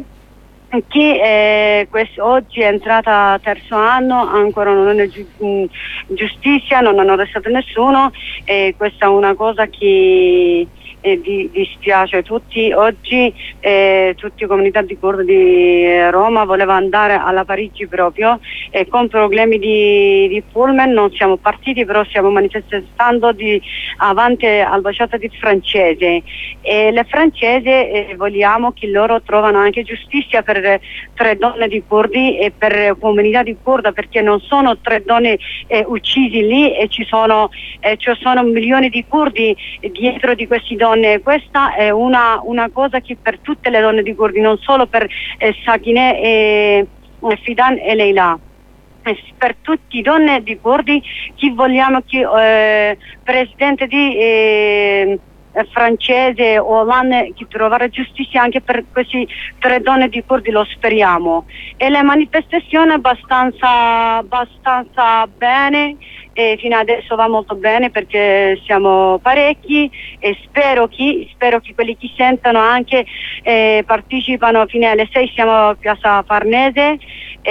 che eh, questo, oggi è entrata a terzo anno, ancora non è giu- giustizia, non hanno arrestato nessuno e questa è una cosa che eh, di, dispiace tutti. Oggi eh, tutte le comunità di kurdi di Roma voleva andare alla Parigi proprio e con problemi di, di pullman non siamo partiti, però stiamo manifestando di, avanti all'ambasciata di francese e le francesi eh, vogliamo che loro trovano anche giustizia per tre donne di kurdi e per comunità di kurda, perché non sono tre donne eh, uccisi lì e ci sono, eh, ci sono milioni di kurdi dietro di questi donne. Questa è una, una cosa che per tutte le donne di kurdi, non solo per eh, Sakineh e eh, Fidan e Leila, per tutte le donne di kurdi che vogliamo che eh, presidente di eh, francese Hollande che trovare giustizia anche per queste tre donne di kurdi, lo speriamo. E le manifestazioni abbastanza abbastanza bene e fino adesso va molto bene perché siamo parecchi e spero che, spero che quelli che sentono anche eh, partecipano fino alle sei, siamo a Piazza Farnese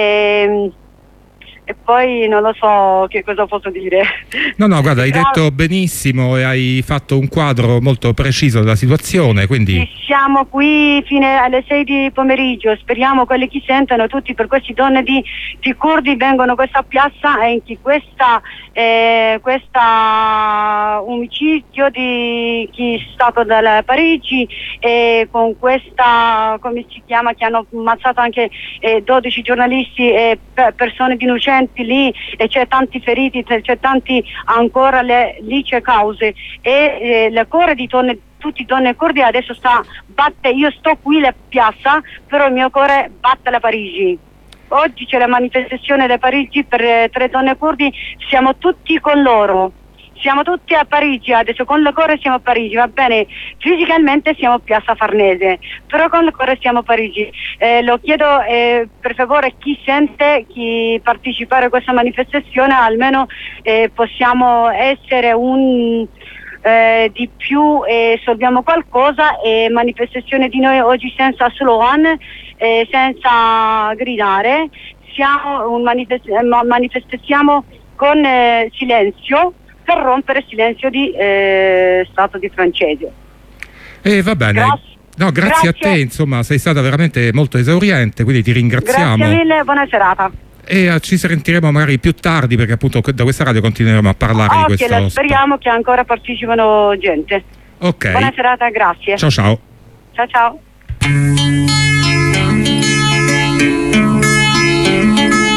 e, e poi non lo so che cosa posso dire. No, no, guarda, hai detto benissimo e hai fatto un quadro molto preciso della situazione, quindi... Siamo qui fino alle sei di pomeriggio, speriamo quelli che sentono tutti per queste donne di, di kurdi vengono a questa piazza e che questa, eh, questa omicidio di chi è stato da Parigi e con questa, come si chiama, che hanno ammazzato anche eh, dodici giornalisti e pe- persone innocenti lì e c'è tanti feriti, c'è tanti ancora le, lì c'è cause e eh, le cuore di donne, tutti donne kurdi adesso sta batte, io sto qui alla piazza però il mio cuore batte a Parigi. Oggi c'è la manifestazione da Parigi per eh, tre donne kurdi, siamo tutti con loro. Siamo tutti a Parigi adesso, con le cuore siamo a Parigi, va bene, fisicamente siamo a Piazza Farnese, però con le cuore siamo a Parigi. Eh, lo chiedo eh, per favore chi sente, chi partecipare a questa manifestazione, almeno eh, possiamo essere un eh, di più e solviamo qualcosa e manifestazione di noi oggi senza slogan, eh, senza gridare, siamo un manifest- manifestiamo con eh, silenzio, per rompere il silenzio di eh, Stato di francese. E eh, va bene. Grazie. No, grazie, grazie a te, insomma, sei stata veramente molto esauriente, quindi ti ringraziamo. Grazie mille, buona serata. E uh, ci sentiremo magari più tardi perché appunto da questa radio continueremo a parlare oh, di questo. Okay, speriamo che ancora partecipano gente. Ok. Buona serata, grazie. Ciao ciao. Ciao ciao.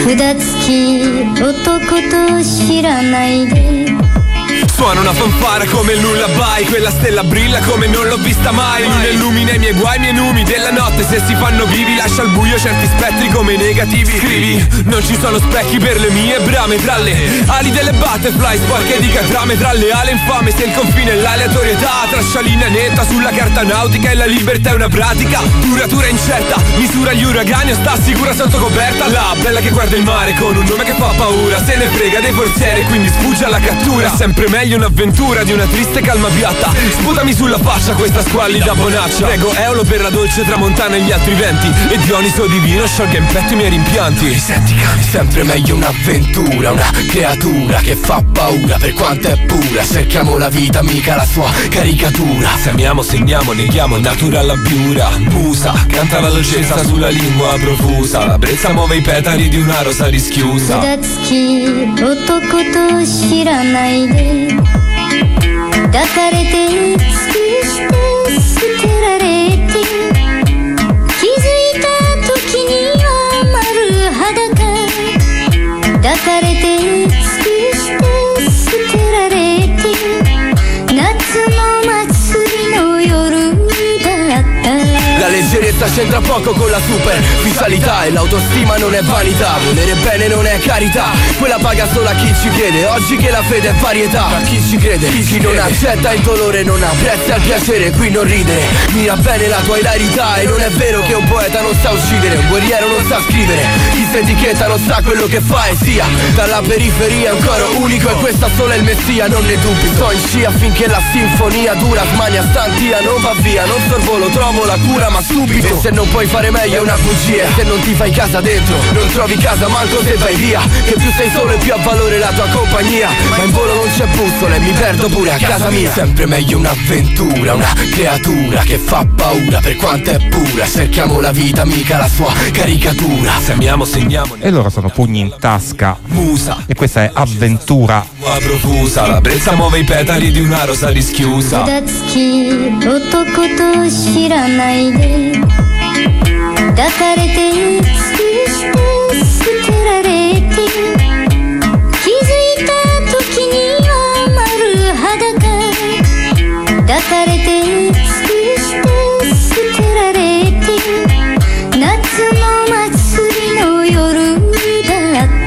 札付き男と知らないで Suona una fanfara come il lullaby, quella stella brilla come non l'ho vista mai. Luna illumina i miei guai, i miei numi della notte. Se si fanno vivi lascia al buio certi spettri come negativi. Scrivi, non ci sono specchi per le mie brame. Tra le ali delle butterfly, sporche di catrame. Tra le ali infame se il confine è l'aleatorietà. Traccia linea netta sulla carta nautica e la libertà è una pratica. Duratura incerta, misura gli uragani o sta sicura sotto coperta. La bella che guarda il mare con un nome che fa paura. Se ne frega dei forzieri e quindi sfugge alla cattura. È sempre meglio un'avventura di una triste calma piatta. Sputami sulla faccia questa squallida bonaccia. Prego Eolo per la dolce tramontana e gli altri venti. E Dioniso divino sciolga in petto i miei rimpianti. Mi senti cani? Sempre meglio un'avventura, una creatura che fa paura per quanto è pura. Cerchiamo la vita, mica la sua caricatura. Se amiamo, segniamo, neghiamo, natura alla piura. Musa, canta la dolcezza sulla lingua profusa. La brezza muove i petali di una rosa rischiusa. 札付き男と知らないで抱かれて尽くして捨てられて気づいた時には丸裸抱かれて尽くして捨てられて夏の祭りの夜だった La leggerezza c'entra poco con la superficialità e l'autostima non è vanità. Volere bene non è carità, quella paga solo a chi ci crede. Oggi che la fede è varietà, a chi ci crede, chi, chi non accetta il dolore non apprezza il piacere. Qui non ridere, mira bene la tua ilarità. E non è vero che un poeta non sa uccidere, un guerriero non sa scrivere. Chi si etichetta non sa quello che fa e sia. Dalla periferia un coro unico e questa sola è il messia. Non ne dubbi, sto in scia finché la sinfonia dura. Smania stantia, non va via, non sorvolo, trovo la cura ma subito. E se non puoi fare meglio è una bugia. Se non ti fai casa dentro, non trovi casa manco se vai via. Che più sei solo e più ha valore la tua compagnia. Ma in volo non c'è bussola e mi perdo pure a casa mia. Sempre meglio un'avventura, una creatura che fa paura per quanto è pura. Cerchiamo la vita, mica la sua caricatura. Se amiamo, segniamo. E loro sono Pugni in tasca. Musa. E questa è Avventura. Profusa, la brezza muove i petali di una rosa rischiusa. 札付き男と知らないで抱かれて尽くして捨てられて気づいた時には丸裸抱かれて尽くして捨てられて夏の祭りの夜だった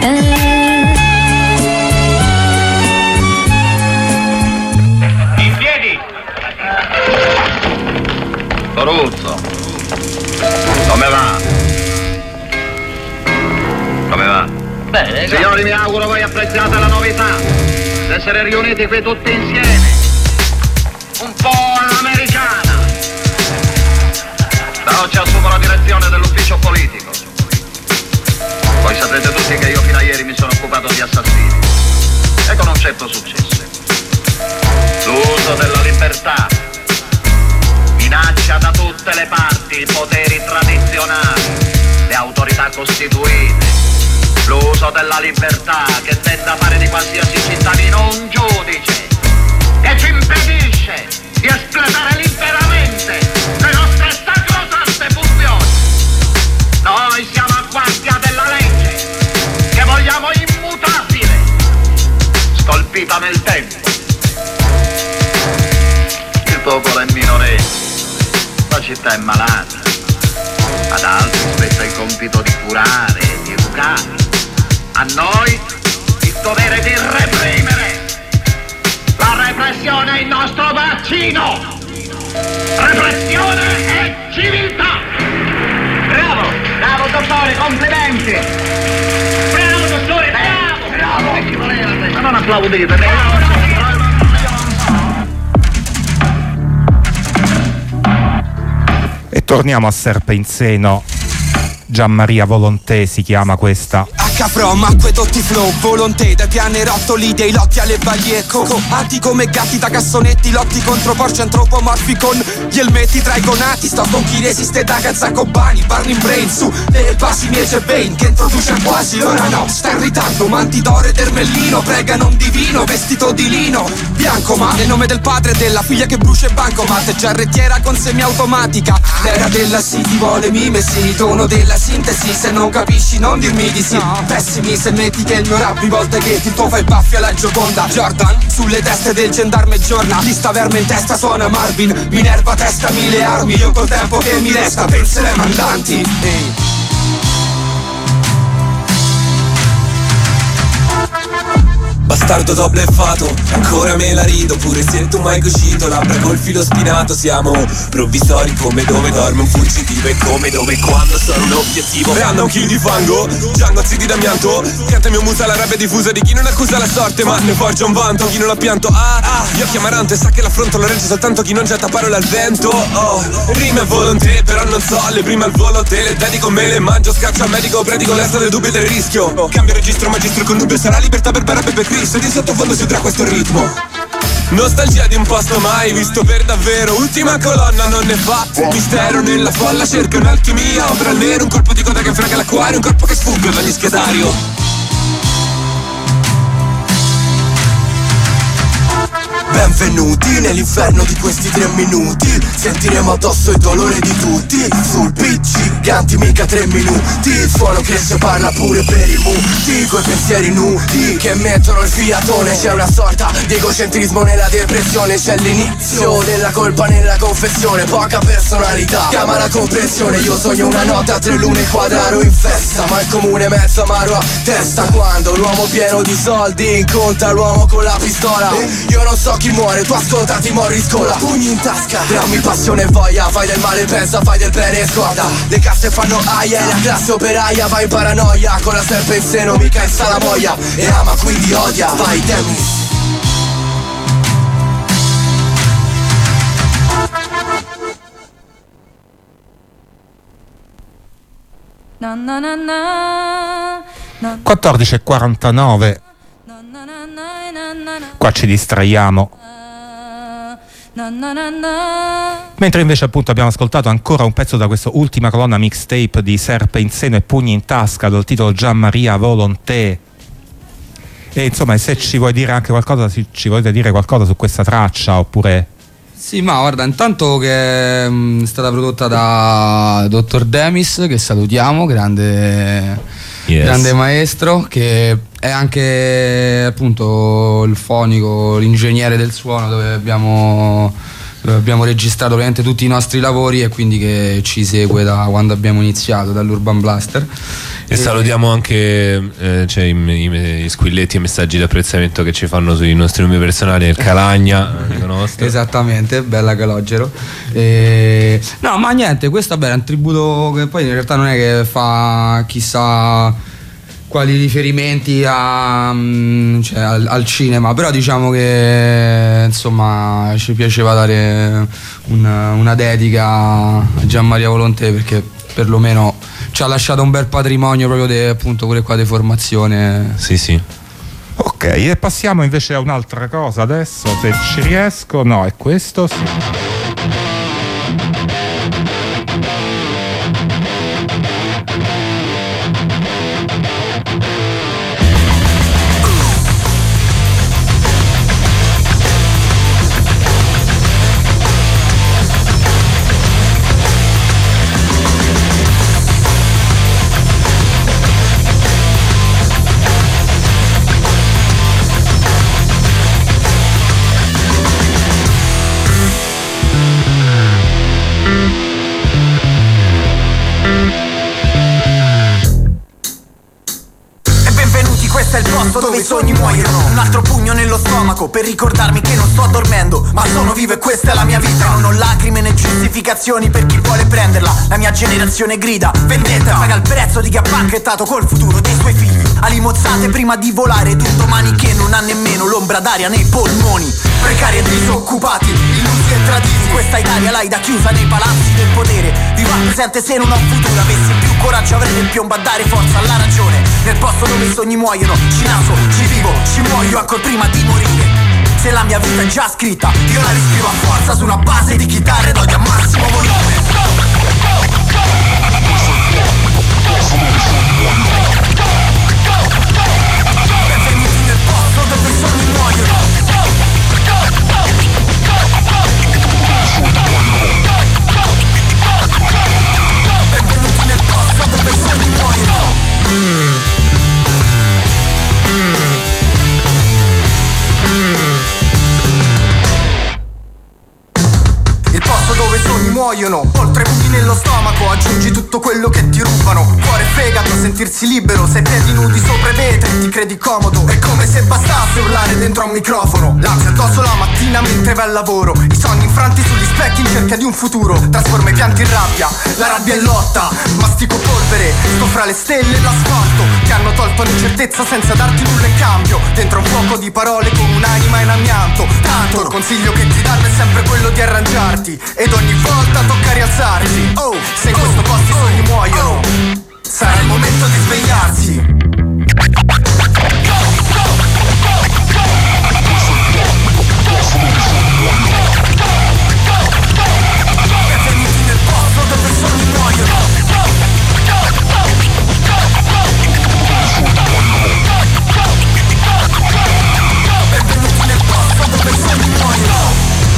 Toruzzo, come va? Come va? Bene. Signori, mi auguro voi apprezziate la novità d'essere riuniti qui tutti insieme, un po' all'americana. Da oggi assumo la direzione dell'ufficio politico. Voi sapete tutti che io fino a ieri mi sono occupato di assassini e con un certo successo. L'uso della libertà minaccia da tutte le parti i poteri tradizionali, le autorità costituite. L'uso della libertà che tenta a fare di qualsiasi cittadino un giudice, che ci impedisce di espletare liberamente le nostre sacrosante funzioni. Noi siamo a guardia della legge, che vogliamo immutabile, scolpita nel tempo. Il popolo è minorenni. La città è malata, ad altri spetta il compito di curare e di educare, a noi il dovere di reprimere. La repressione è il nostro vaccino, repressione e civiltà. Bravo, bravo dottore, complimenti. Bravo dottore, bravo, bravo. Che ci voleva? Ma non applaudite, bravo. E torniamo a Serpe in Seno. Gianmaria Volonté si chiama questa. From, acquedotti flow, volontà dai pianerottoli, dei lotti alle baglie e coco. Alti come gatti da cassonetti, lotti contro porci antropomorfi con gli elmetti tra i conati. Sto con chi resiste da Cazzacobani, burning brain su delle passi miei c'è Bane che introduce quasi, ora no, sta in ritardo. Manti d'oro e dermellino, pregano un divino vestito di lino bianco, ma nel nome del padre e della figlia che brucia il bancomat, giarrettiera con semiautomatica. L'era della City vuole mimesi, tono della sintesi, se non capisci non dirmi di sì. pessimi se metti che il mio rap rivolta che ti tova i baffi alla Gioconda. Jordan sulle teste del gendarme giorna, lista verme in testa suona Marvin, Minerva testa mille armi, io col tempo che mi resta penso ai mandanti. Ehi. Bastardo t'ho bleffato, ancora me la rido. Pure se tu mai cucito, labbra col filo spinato. Siamo provvisori come dove dorme un fuggitivo. E come dove e quando sono un obiettivo. Random kill di fango, Django ziti d'amianto. Canta mio musa la rabbia diffusa di chi non accusa la sorte ma ne forgia un vanto. Chi non l'ha pianto, ah, ah, gli occhi amarante. Sa che l'affronto lo regge soltanto chi non getta parole al vento. Oh, rime a volontà, però non so, le prime al volo te le dedico, me le mangio. Scaccio al medico, predico l'esta del dubbio e del rischio. Cambio registro, magistro con dubbio sarà libertà per Barabbe per Cristo. E di sottofondo si udrà questo ritmo. Nostalgia di un posto mai visto per davvero. Ultima colonna non ne fa mistero. Nella folla cerca un'alchimia. Ombra al nero, un colpo di coda che frega l'acquario. Un corpo che sfugge dagli schedario. Benvenuti nell'inferno di questi tre minuti. Sentiremo addosso il dolore di tutti. Sul beat giganti mica tre minuti. Il suono cresce parla pure per i muti. Coi pensieri nudi che mettono il fiatone. C'è una sorta di egocentrismo nella depressione. C'è l'inizio della colpa nella confessione. Poca personalità, chiama la comprensione. Io sogno una notte a tre lune quadraro in festa. Ma il comune mezzo amaro a testa. Quando l'uomo pieno di soldi incontra l'uomo con la pistola. Io non so chi muore, tu ascolta, ti morri scola. Pugni in tasca, drammi, passione e voglia. Fai del male, pensa, fai del bene e scorda. Le casse fanno aia e la classe operaia va in paranoia. Con la serpe in seno, mica in salamoia. E ama quindi odia, vai Demis. Na na na na, na. quattordici e quarantanove. Qua ci distraiamo. Mentre invece appunto abbiamo ascoltato ancora un pezzo da questa ultima colonna mixtape di Serpe in seno e pugni in tasca dal titolo Gian Maria Volonté. E insomma, se ci vuoi dire anche qualcosa, ci volete dire qualcosa su questa traccia oppure... Sì, ma guarda, intanto che è stata prodotta da dottor Demis, che salutiamo, grande, yes. grande maestro, che è anche appunto il fonico, l'ingegnere del suono, dove abbiamo, dove abbiamo registrato ovviamente tutti i nostri lavori e quindi che ci segue da quando abbiamo iniziato, dall'Urban Blaster. E, e salutiamo anche eh, cioè, i, i, i squilletti e messaggi di apprezzamento che ci fanno sui nostri nomi personali, il Calagna, esattamente, bella Calogero. E, no, ma niente, questo vabbè, è un tributo che poi in realtà non è che fa chissà quali riferimenti a, cioè, al, al cinema, però diciamo che insomma ci piaceva dare una, una dedica a Gian Maria Volonté, perché perlomeno ci ha lasciato un bel patrimonio proprio de, appunto pure qua di formazione. Sì, sì. Ok, e passiamo invece a un'altra cosa adesso, se ci riesco. No, è questo, sì. Dove i sogni muoiono. Un altro pugno nello stomaco per ricordarmi che non sto dormendo, ma sono vivo e questa è la mia vita. Non ho lacrime né giustificazioni per chi vuole prenderla. La mia generazione grida vendetta, paga il prezzo di chi ha banchettato col futuro dei suoi figli. Ali mozzate prima di volare, ed un domani che non ha nemmeno l'ombra d'aria nei polmoni. Precari e disoccupati, illusi e traditi. Questa Italia l'hai da chiusa nei palazzi del potere. Viva il presente se non ho futuro. Avessi più coraggio avrei del piombo a dare forza alla ragione. Nel posto dove i sogni muoiono ci naso, ci vivo, ci muoio ancora prima di morire. Se la mia vita è già scritta, io la riscrivo a forza su una base di chitarre ed odio a massimo volume. Benvenuti nel posto dove i sogni muoiono. Benvenuti nel posto dove i sogni muoiono. muoiono. Oltre ai buchi nello stomaco aggiungi tutto quello che ti rubano. Cuore e fegato, sentirsi libero, sei piedi nudi sopra i vetri, ti credi comodo. È come se bastasse urlare dentro a un microfono. L'ansia addosso la mattina mentre vai al lavoro. I sogni infranti sugli specchi in cerca di un futuro. Trasforma i pianti in rabbia, la rabbia è lotta. Mastico polvere, sto fra le stelle e l'asfalto. Ti hanno tolto l'incertezza senza darti nulla in cambio. Dentro un fuoco di parole con un'anima in amianto. Tanto il consiglio che ti danno è sempre quello di arrangiarti. Ed ogni volta tocca rialzarsi. Oh, se in questo posto i sogni muoiono, sarà il momento di svegliarsi. Benvenuti nel posto dove i sogni muoiono. Benvenuti nel posto dove i sogni muoiono.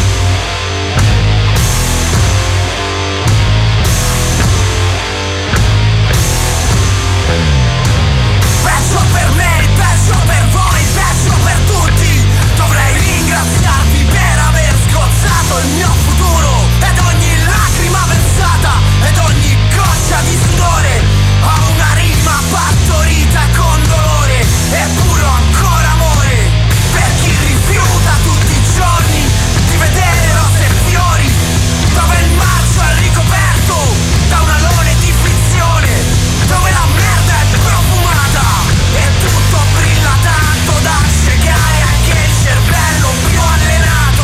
Peggio per me, peggio per voi, peggio per tutti. Dovrei ringraziarvi per aver scozzato il mio futuro. Ed ogni lacrima versata, ed ogni goccia di sudore ha una rima partorita con dolore. E puro ancora amore per chi rifiuta tutti i giorni di vedere rose e fiori. Dove il marcio è ricoperto da un alone di finzione. Dove la merda è profumata e tutto brilla tanto da cecare anche il cervello più allenato.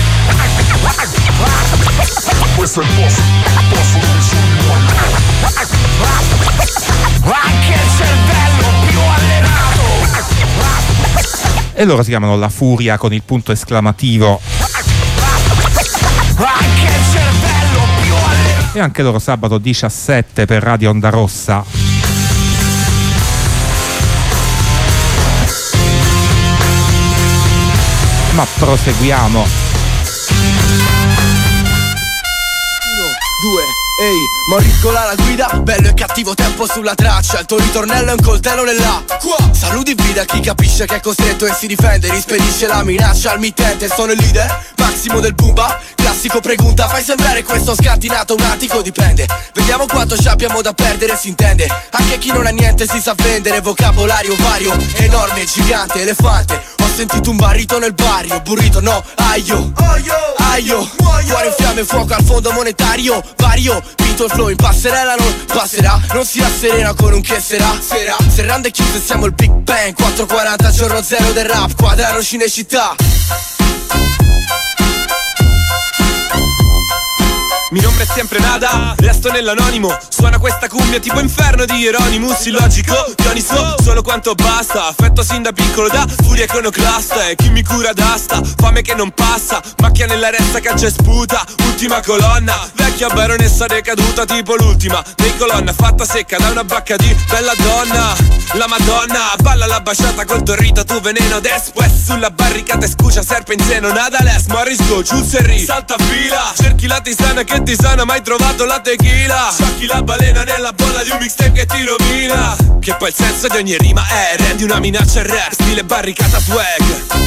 Questo è il posto, il posto dove sono muoiono. Anche il cervello più allenato. E loro si chiamano La Furia con il punto esclamativo. Anche il cervello più allenato. E anche loro sabato diciassette per Radio Onda Rossa. Ma proseguiamo. Due, ehi, Moriscola la guida, bello e cattivo tempo sulla traccia. Il tuo ritornello è un coltello nell'acqua. Saluti vida chi capisce che è costretto e si difende. Rispedisce la minaccia al mittente. Sono il leader, Massimo del Bumba. Classico pregunta, fai sembrare questo scantinato un attico, dipende. Vediamo quanto ci abbiamo da perdere, si intende. Anche chi non ha niente si sa vendere. Vocabolario vario, enorme, gigante, elefante. Ho sentito un barrito nel barrio, burrito no, aio, aio. Cuore in fiamme, fuoco al fondo monetario. Vario, pinto il flow in passerella, non passerà. Non si rasserena con un che sarà. Sera, serrande chiuse, siamo il Big Bang. quattrocentoquaranta, giorno zero del rap, quadraro Cinecittà. Mi nombre è sempre nada, resto nell'anonimo. Suona questa cumbia tipo inferno di Hieronymus. Illogico, Dioniso, solo quanto basta. Affetto sin da piccolo da furia iconoclasta. E chi mi cura d'asta, fame che non passa. Macchia nella ressa, caccia e sputa. Ultima colonna, vecchia baronessa decaduta tipo l'ultima dei colonna. Fatta secca da una bacca di bella donna. La Madonna, balla la baciata col torrito, tu veneno después. Sulla barricata scucia, serpe in seno, nada les. Morris go, Jules Henry, salta fila. Cerchi la tisana che ti sana, mai trovato la tequila. Sciacchi la balena nella bolla di un mixtape che ti rovina. Che poi il senso di ogni rima è rendi una minaccia al rap, stile barricata swag.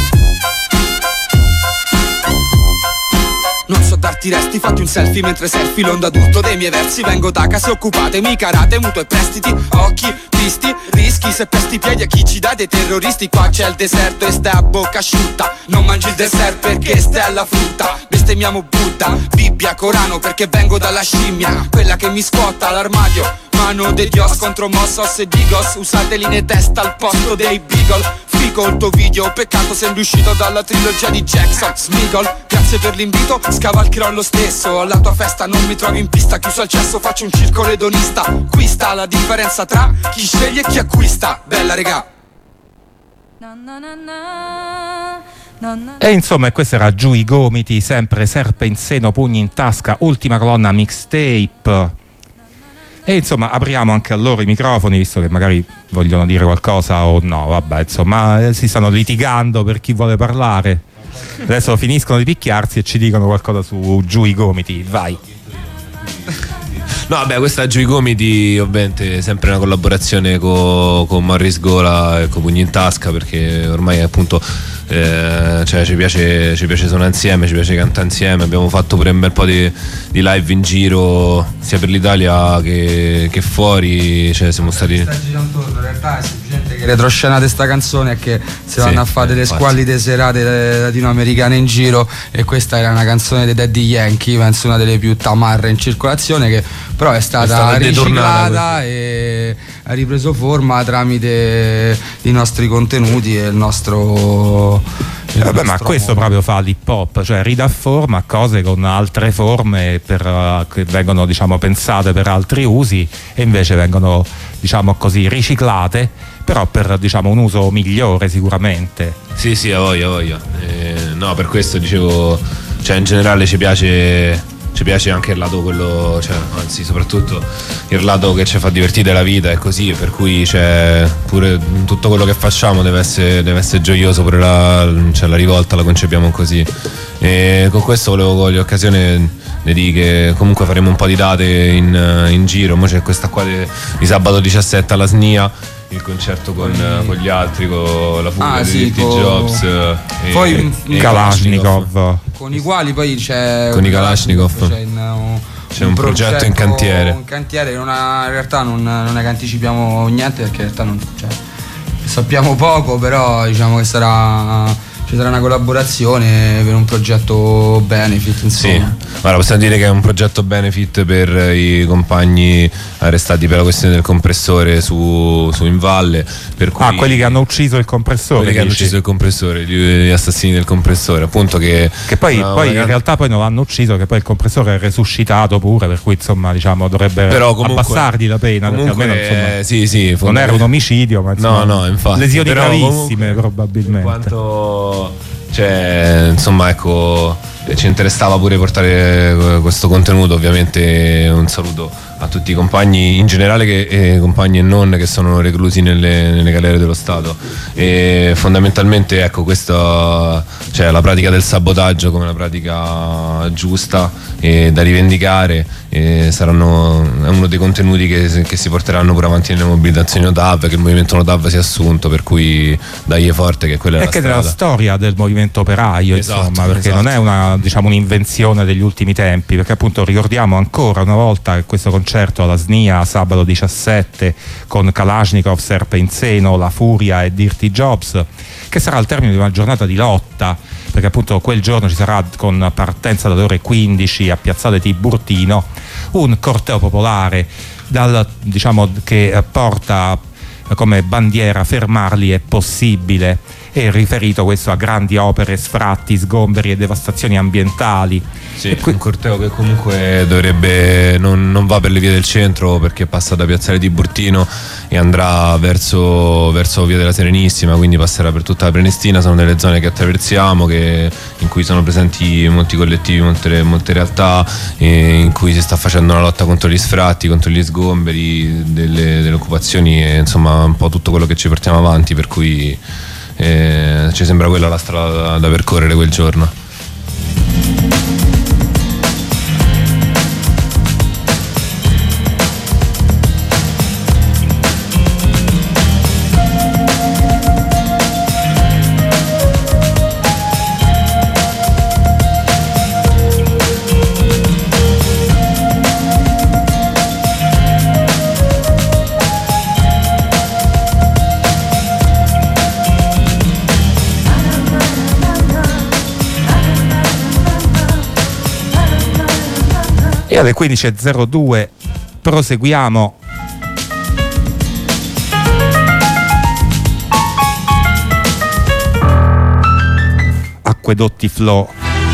Non so darti resti, fatti un selfie mentre selfie l'onda d'urto dei miei versi. Vengo da casa, occupatemi, karate, mutuo e prestiti. Occhi, visti, rischi, se pesti piedi a chi ci dà dei terroristi. Qua c'è il deserto e stai a bocca asciutta. Non mangi il dessert perché stai alla frutta. Bestemmiamo Buddha, Bibbia, Corano perché vengo dalla scimmia. Quella che mi scotta l'armadio. Mano de Dios contro Mossos e Digos. Usate linee testa al posto dei Beagle. Fico il tuo video, peccato sembri uscito dalla trilogia di Jackson. Smigol, grazie per l'invito, scavalcherò lo stesso. Alla tua festa non mi trovi in pista, chiuso al cesso faccio un circolo edonista. Qui sta la differenza tra chi sceglie e chi acquista. Bella regà. E insomma questo era Giù i gomiti, sempre serpe in seno, pugni in tasca, ultima colonna mixtape. E insomma apriamo anche a loro i microfoni, visto che magari vogliono dire qualcosa o no, vabbè, insomma eh, si stanno litigando per chi vuole parlare. Adesso finiscono di picchiarsi e ci dicono qualcosa su Giù i gomiti, vai. No, vabbè, questa Giù i gomiti ovviamente sempre una collaborazione con, con Morris Gola e con Pugni in Tasca, perché ormai appunto Eh, cioè ci piace, ci piace suonare insieme, ci piace cantare insieme. Abbiamo fatto pure un bel po' di, di live in giro sia per l'Italia che, che fuori, cioè siamo stati. Sta girando intorno, in realtà è semplicemente che retroscenate sta canzone è che si vanno Sì, a fare delle infatti. squallide serate latinoamericane in giro, e questa era una canzone dei Daddy Yankee, penso una delle più tamarre in circolazione, che però è stata, È stata riciclata detornata, e ha ripreso forma tramite i nostri contenuti e il nostro. il Vabbè, ma nostro questo modo. proprio fa l'hip hop, cioè ridà forma a cose con altre forme per, uh, che vengono diciamo pensate per altri usi e invece vengono diciamo così riciclate, però per diciamo un uso migliore sicuramente. Sì, sì, a voglia, a voglia. Eh, no, per questo dicevo, cioè in generale ci piace. Ci piace anche il lato quello, cioè, anzi soprattutto il lato che ci fa divertire la vita e così, per cui cioè, pure tutto quello che facciamo deve essere, deve essere gioioso, pure la, cioè, la rivolta la concepiamo così. E con questo volevo cogliere l'occasione di dire che comunque faremo un po' di date in, in giro. Mo c'è questa qua di, di sabato diciassette alla S N I A, il concerto con, con gli altri, con la fuga Ah, di sì, Dirty con- Jobs e, poi e Kalashnikov. Con i quali poi c'è Con i Kalashnikov. c'è, in, uh, C'è un progetto in cantiere. un cantiere che non ha- in realtà non, non è che anticipiamo niente, perché in realtà non, cioè, sappiamo poco, però diciamo che sarà ci sarà una collaborazione per un progetto benefit, insomma. Sì, allora possiamo dire che è un progetto benefit per i compagni arrestati per la questione del compressore su, su Invalle, per cui Ah, quelli che hanno ucciso il compressore. quelli che hanno dici? ucciso il compressore, gli, gli assassini del compressore, appunto che, Che poi, una- poi una- in realtà poi non l'hanno ucciso, che poi il compressore è resuscitato pure, per cui insomma diciamo dovrebbe Però comunque- abbassargli la pena, perché comunque, almeno insomma, sì, sì, non era un omicidio, ma insomma, no, no, infatti, lesioni però gravissime comunque, probabilmente. in quanto cioè, insomma, ecco, ci interessava pure portare questo contenuto. Ovviamente un saluto a tutti i compagni in generale, che, eh, compagni e non, che sono reclusi nelle, nelle galere dello Stato. E fondamentalmente, ecco, questa, cioè, la pratica del sabotaggio come una pratica giusta e da rivendicare, e saranno, è uno dei contenuti che, che si porteranno pure avanti nelle mobilitazioni O D A V, che il movimento O D A V si è assunto, per cui dai forte che quella è È la che strada. della storia del movimento operaio, Esatto, insomma, perché esatto. non è una, diciamo, un'invenzione degli ultimi tempi, perché appunto ricordiamo ancora una volta che questo concerto alla S N I A sabato diciassette con Kalashnikov, Serpe in Seno, La Furia e Dirty Jobs, che sarà al termine di una giornata di lotta, perché appunto quel giorno ci sarà, con partenza dalle ore quindici a Piazzale Tiburtino, un corteo popolare dal, diciamo, che porta come bandiera fermarli è possibile, e riferito questo a grandi opere, sfratti, sgomberi e devastazioni ambientali. Sì, un corteo che comunque dovrebbe non, non va per le vie del centro, perché passa da Piazzale Tiburtino e andrà verso, verso Via della Serenissima, quindi passerà per tutta la Prenestina. Sono delle zone che attraversiamo, che, in cui sono presenti molti collettivi, molte, molte realtà, e in cui si sta facendo una lotta contro gli sfratti, contro gli sgomberi, delle, delle occupazioni, e insomma un po' tutto quello che ci portiamo avanti, per cui eh, ci sembra quella la strada da, da percorrere quel giorno. E alle quindici e zero due proseguiamo. Acquedotti Flow.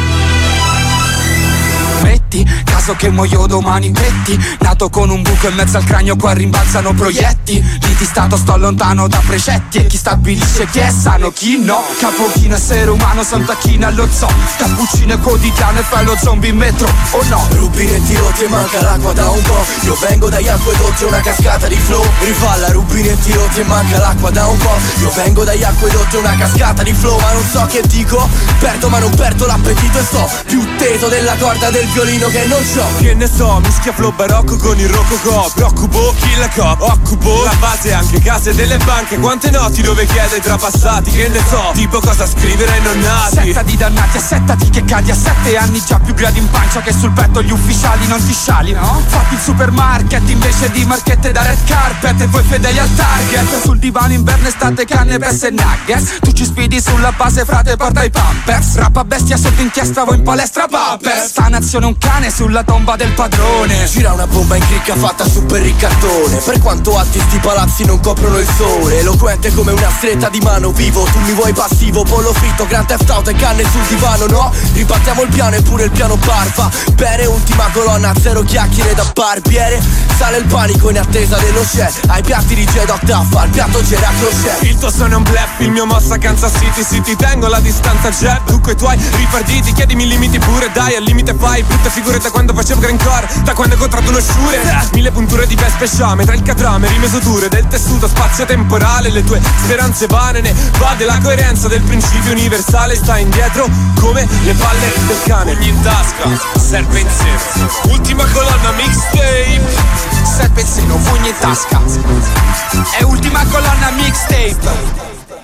Metti caso che muoio domani, metti nato con un buco in mezzo al cranio, qua rimbalzano proietti. Lì di stato sto lontano da precetti, e chi stabilisce chi è sano, chi no. Capochino essere umano, Santa China allo zoo, cappuccino quotidiano e fai lo zombie in metro, o no? Rubinetti rotti e manca l'acqua da un po'. Io vengo dagli acquedotti, una cascata di flow. Rifalla, rubinetti rotti e manca l'acqua da un po'. Io vengo dagli acquedotti, una cascata di flow. Ma non so che dico, perdo ma non perdo l'appetito, e sto più teso della corda del violino che non c'ho. Che ne so, mischia flow barocco con il rococò. Preoccupo, kill la cop, occupo la base, anche case delle banche. Quante noti dove chiede tra passati, che ne so, tipo cosa scrivere ai non nati. Setta di dannati, assettati che cadi a sette anni già più gradi in pancia che sul petto gli ufficiali non ti sciali, no? Fatti il supermarket invece di marchette da red carpet e voi fedeli al target. Sul divano inverno estate canne, peste e nuggets. Tu ci sfidi sulla base frate porta i pampers. Rappa bestia sotto inchiesta voi in palestra pampers. Sta nazione un cane sulla tomba del padrone. Gira una bomba in cricca fatta su per il cartone. Per quanto alti sti palazzi non coprono il sole. Eloquente come una stretta di mano vivo. Tu mi vuoi passivo, pollo fritto, Grand Theft Auto e canne sul divano, no? Ripartiamo il piano e pure il piano barba. Bene, ultima colonna, zero chiacchiere da barbiere. Sale il panico in attesa dello chef. Ai piatti di J-Dog Taffa, al piatto c'era crochet. Il tuo sono è un bluff, il mio mossa Kansas City. Sì, ti tengo la distanza jab. Tu coi tuoi ripartiti, chiedimi i limiti pure. Dai, al limite fai brutte figure da quando facevo grindcore. Da quando ho incontrato uno sciure. Mille punture di vespe sciame, tra il catrame, rimesure del tessuto spazio temporale. Le tue speranze vane, ne va della coerenza del principio universale. Sta indietro come le palle del cane. Pugni in tasca, serpe in seno. Ultima colonna mixtape. Serpe in seno, pugni in tasca. È ultima colonna mixtape.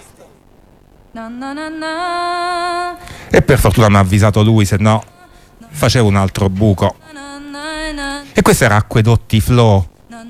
E per fortuna mi ha avvisato lui, se no facevo un altro buco. E questo era Acquedotti Flow.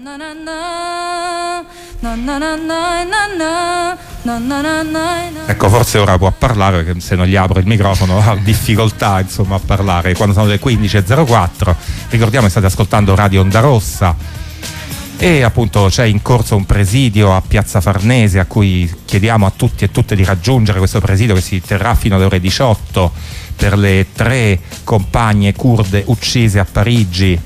Ecco, forse ora può parlare, perché se non gli apro il microfono ha difficoltà insomma a parlare. Quando sono le quindici e zero quattro, ricordiamo che state ascoltando Radio Onda Rossa e appunto c'è in corso un presidio a Piazza Farnese a cui chiediamo a tutti e tutte di raggiungere questo presidio che si terrà fino alle ore diciotto per le tre compagne kurde uccise a Parigi.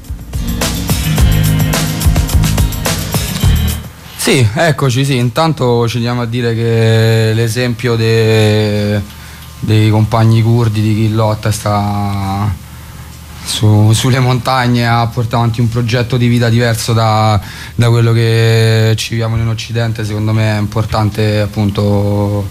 Sì, eccoci, sì, intanto ci andiamo a dire che l'esempio de, dei compagni curdi di chi lotta sta su, sulle montagne a portare avanti un progetto di vita diverso da, da quello che ci viviamo in Occidente, secondo me è importante appunto,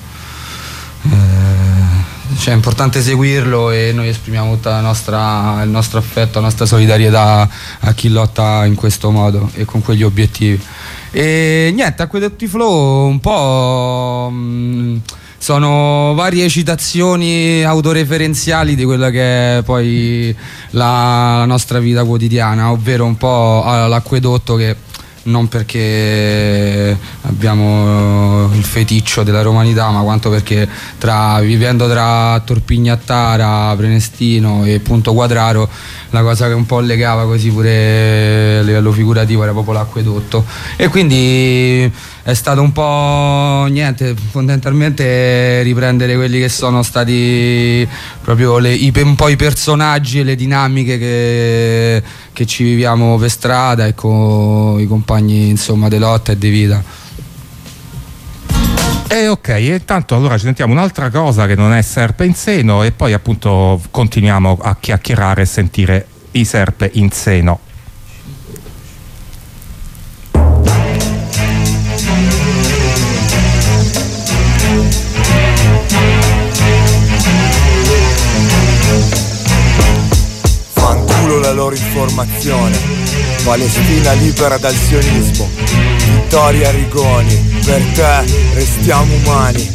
eh, cioè è importante seguirlo e noi esprimiamo tutta la nostra, il nostro affetto, la nostra solidarietà a chi lotta in questo modo e con quegli obiettivi. E niente, Acquedotti Flow un po' mh, sono varie citazioni autoreferenziali di quella che è poi la, la nostra vita quotidiana, ovvero un po' l'acquedotto che non perché abbiamo il feticcio della romanità, ma quanto perché tra, vivendo tra Torpignattara, Prenestino e Punto Quadraro, la cosa che un po' legava così pure a livello figurativo era proprio l'acquedotto, e quindi è stato un po' niente, fondamentalmente riprendere quelli che sono stati proprio le, i, un po' i personaggi e le dinamiche che, che ci viviamo per strada e con i compagni insomma di lotta e di vita. E ok, e intanto allora ci sentiamo un'altra cosa che non è Serpe in seno e poi appunto continuiamo a chiacchierare e sentire i Serpe in seno. Fanculo la loro informazione. Palestina libera dal sionismo. Vittoria Arrigoni, per te restiamo umani.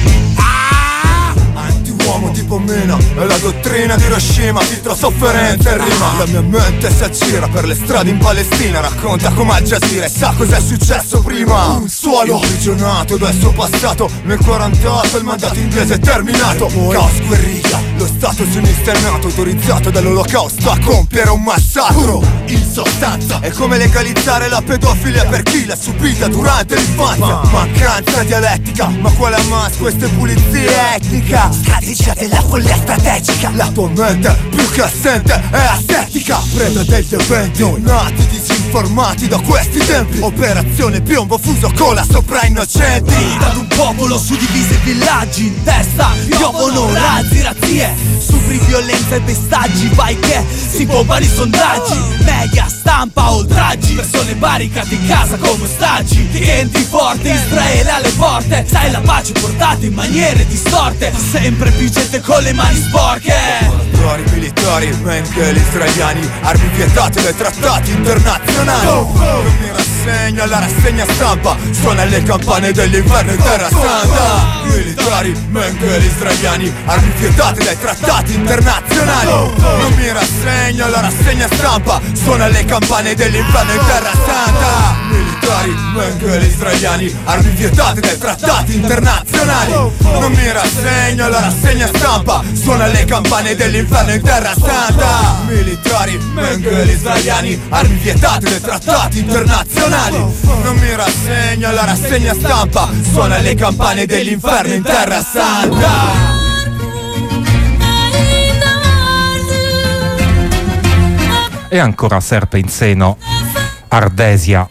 Uomo tipo Mina e la dottrina di Hiroshima filtra sofferenza e rima. La mia mente si aggira per le strade in Palestina, racconta come Al Jazeera e sa cos'è successo prima. Un suolo imprigionato dal suo passato. Nel quarantotto il mandato inglese è terminato. Caos guerriglia, lo stato sionista è nato, autorizzato dall'olocausto a compiere un massacro. In sostanza è come legalizzare la pedofilia per chi l'ha subita durante l'infanzia. Mancanza dialettica, ma quale Hamas, questa è pulizia etnica. Della follia strategica. La tua mente più che assente è asettica. Preda degli eventi nati disinformati da questi tempi. Operazione piombo fuso cola sopra innocenti. Ad un popolo suddiviso in villaggi, in testa piovono razzi, razzie, stupri, violenza e pestaggi. Vai che si pompano i sondaggi, media, stampa, oltraggi, persone barricate in casa come ostaggi. Ti entri forte, Israele alle porte, sai la pace portata in maniere distorte. Sempre più gente con le mani sporche. Laboratori militari Militari, Mengele israeliani, armi vietate dai trattati internazionali. Non mi rassegno alla rassegna stampa, suona le campane dell'inverno in terra santa. Militari, Mengele israeliani, armi vietate dai trattati internazionali. Non mi rassegno alla rassegna stampa, suona le campane dell'inverno in terra santa. Militari, Mengele israeliani, armi vietate dai trattati internazionali. Non mi rassegno alla rassegna stampa, suona le campane dell'inferno in terra santa. Militari, Mengele israeliani, armi vietate dai trattati internazionali. Non mi rassegno alla rassegna stampa, suona le campane dell'inferno in terra santa. E ancora Serpe in seno, Ardesia.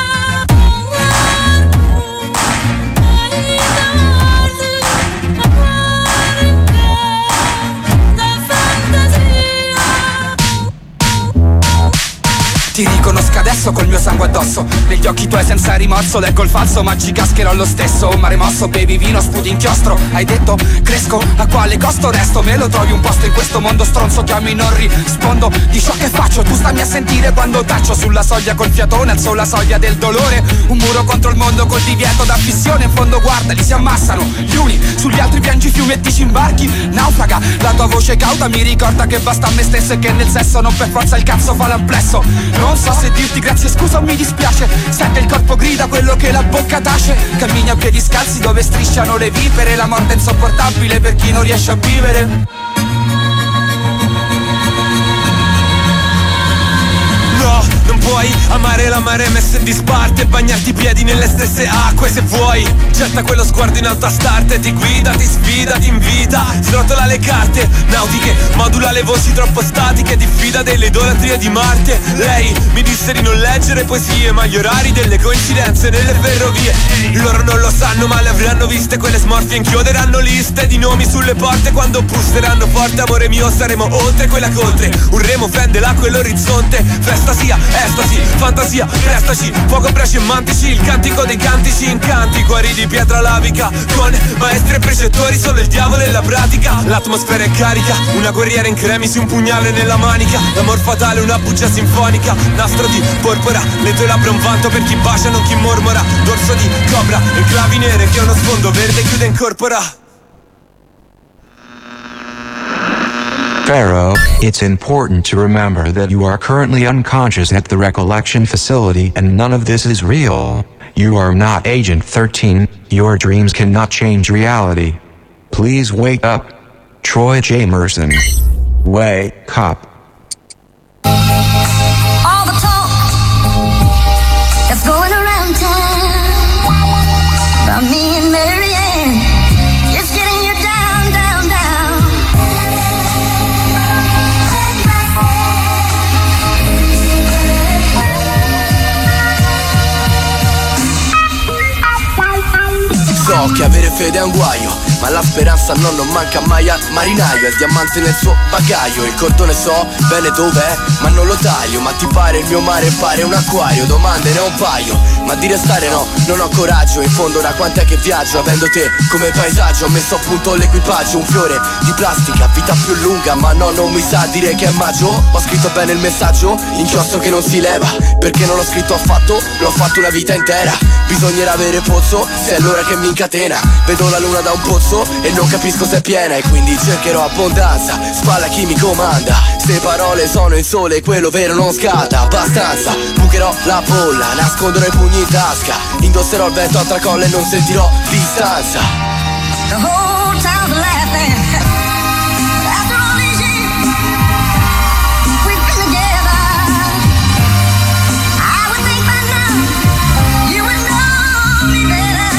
Ti riconosco adesso col mio sangue addosso, negli occhi tuoi senza rimorso leggo il falso, ma ci cascherò lo stesso. Un mare mosso, bevi vino, sputi inchiostro. Hai detto cresco, a quale costo resto? Me lo trovi un posto in questo mondo stronzo, chiami non rispondo di ciò che faccio. Tu stammi a sentire quando taccio sulla soglia col fiatone, alzo la soglia del dolore. Un muro contro il mondo col divieto d'affissione. In fondo guarda, li si ammassano gli uni sugli altri, piangi fiumi e ti ci imbarchi. Naufraga, la tua voce cauta mi ricorda che basta a me stesso e che nel sesso non per forza il cazzo fa l'amplesso. Non so se dirti grazie, scusa o mi dispiace. Sente il corpo grida quello che la bocca tace. Cammini a piedi scalzi dove strisciano le vipere. La morte è insopportabile per chi non riesce a vivere. No, non puoi amare l'amare messa in disparte e bagnarti i piedi nelle stesse acque se vuoi. Getta quello sguardo in alta start, ti guida, ti sfida, ti invita, srotola le carte nautiche, modula le voci troppo statiche, diffida delle idolatrie di Marte. Lei mi disse di non leggere poesie, ma gli orari delle coincidenze nelle ferrovie. Loro non lo sanno ma le avranno viste, quelle smorfie inchioderanno liste di nomi sulle porte. Quando busseranno forte, amore mio, saremo oltre quella coltre. Un remo fende l'acqua e l'orizzonte, festa sia, estasi, fantasia, prestaci, fuoco, bracci e mantici, il cantico dei cantici, incanti, cuori di pietra lavica, con maestri e precettori, solo il diavolo e la pratica. L'atmosfera è carica, una guerriera in cremisi, un pugnale nella manica, l'amor fatale, una bugia sinfonica, nastro di porpora, le tue labbra un vanto per chi bacia, non chi mormora, dorso di cobra e clavi nere che uno sfondo verde chiude in corpora. Pharaoh, it's important to remember that you are currently unconscious at the recollection facility and none of this is real. You are not Agent thirteen, your dreams cannot change reality. Please wake up. Troy Jamerson. Wake up. All the talk that's going around town about me and Mary Ann, it's getting you down, down, down. So che avere fede è un guaio, ma la speranza no, non manca mai al marinaio. È il diamante nel suo bagaglio, il cordone so bene dov'è, ma non lo taglio. Ma ti pare il mio mare pare un acquario, domande ne ho un paio, ma di restare no, non ho coraggio. In fondo da quant'è che viaggio, avendo te come paesaggio. Ho messo a punto l'equipaggio, un fiore di plastica, vita più lunga, ma no, non mi sa dire che è maggio. Ho scritto bene il messaggio, inchiostro che non si leva, perché non l'ho scritto affatto, l'ho fatto una vita intera. Bisognerà avere pozzo, se è l'ora che mi incatena. Vedo la luna da un pozzo e non capisco se è piena, e quindi cercherò abbondanza, spalla chi mi comanda. Se parole sono il sole, quello vero non scatta abbastanza. Bucherò la bolla, nasconderò i pugni in tasca, indosserò il vento a tracolla e non sentirò distanza. The whole town's laughing. After all these years we've been together, I would think by now you would know me better.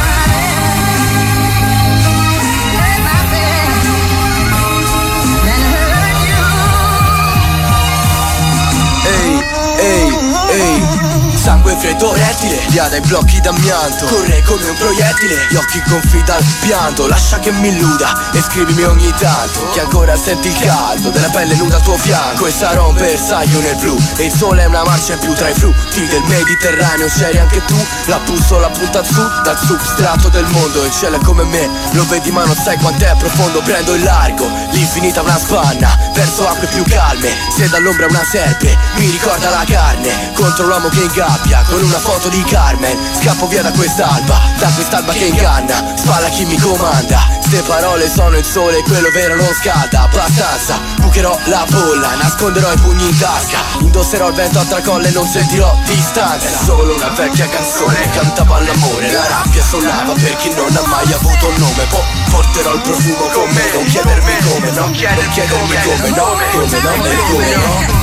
Hurt myself, then hurt you. Ehi, ehi, ehi, sangue freddo rettile, via dai blocchi d'amianto. Corre come un proiettile, gli occhi gonfi dal pianto. Lascia che mi illuda e scrivimi ogni tanto che ancora senti il caldo della pelle nuda al tuo fianco. E sarò un bersaglio nel blu e il sole è una marcia in più tra i frutti del Mediterraneo. C'eri anche tu, la bussola punta a sud dal substrato del mondo. Il cielo è come me, lo vedi ma non sai quant'è profondo. Prendo il largo, l'infinita una spanna verso acque più calme. Se dall'ombra una serpe mi ricorda la carne, contro l'uomo che ingabbia con una foto di Carmen. Scappo via da quest'alba, da quest'alba che inganna. Spalla chi mi comanda, ste parole sono il sole, quello vero non scalda abbastanza. Bucherò la bolla, nasconderò i pugni in tasca, indosserò il vento a tracolla e non sentirò distanza. È solo una vecchia canzone, cantava l'amore, la rabbia suonava per chi non ha mai avuto un nome. Po- porterò il profumo con me, non chiedermi come no, non chiedermi come no, come no, e come no.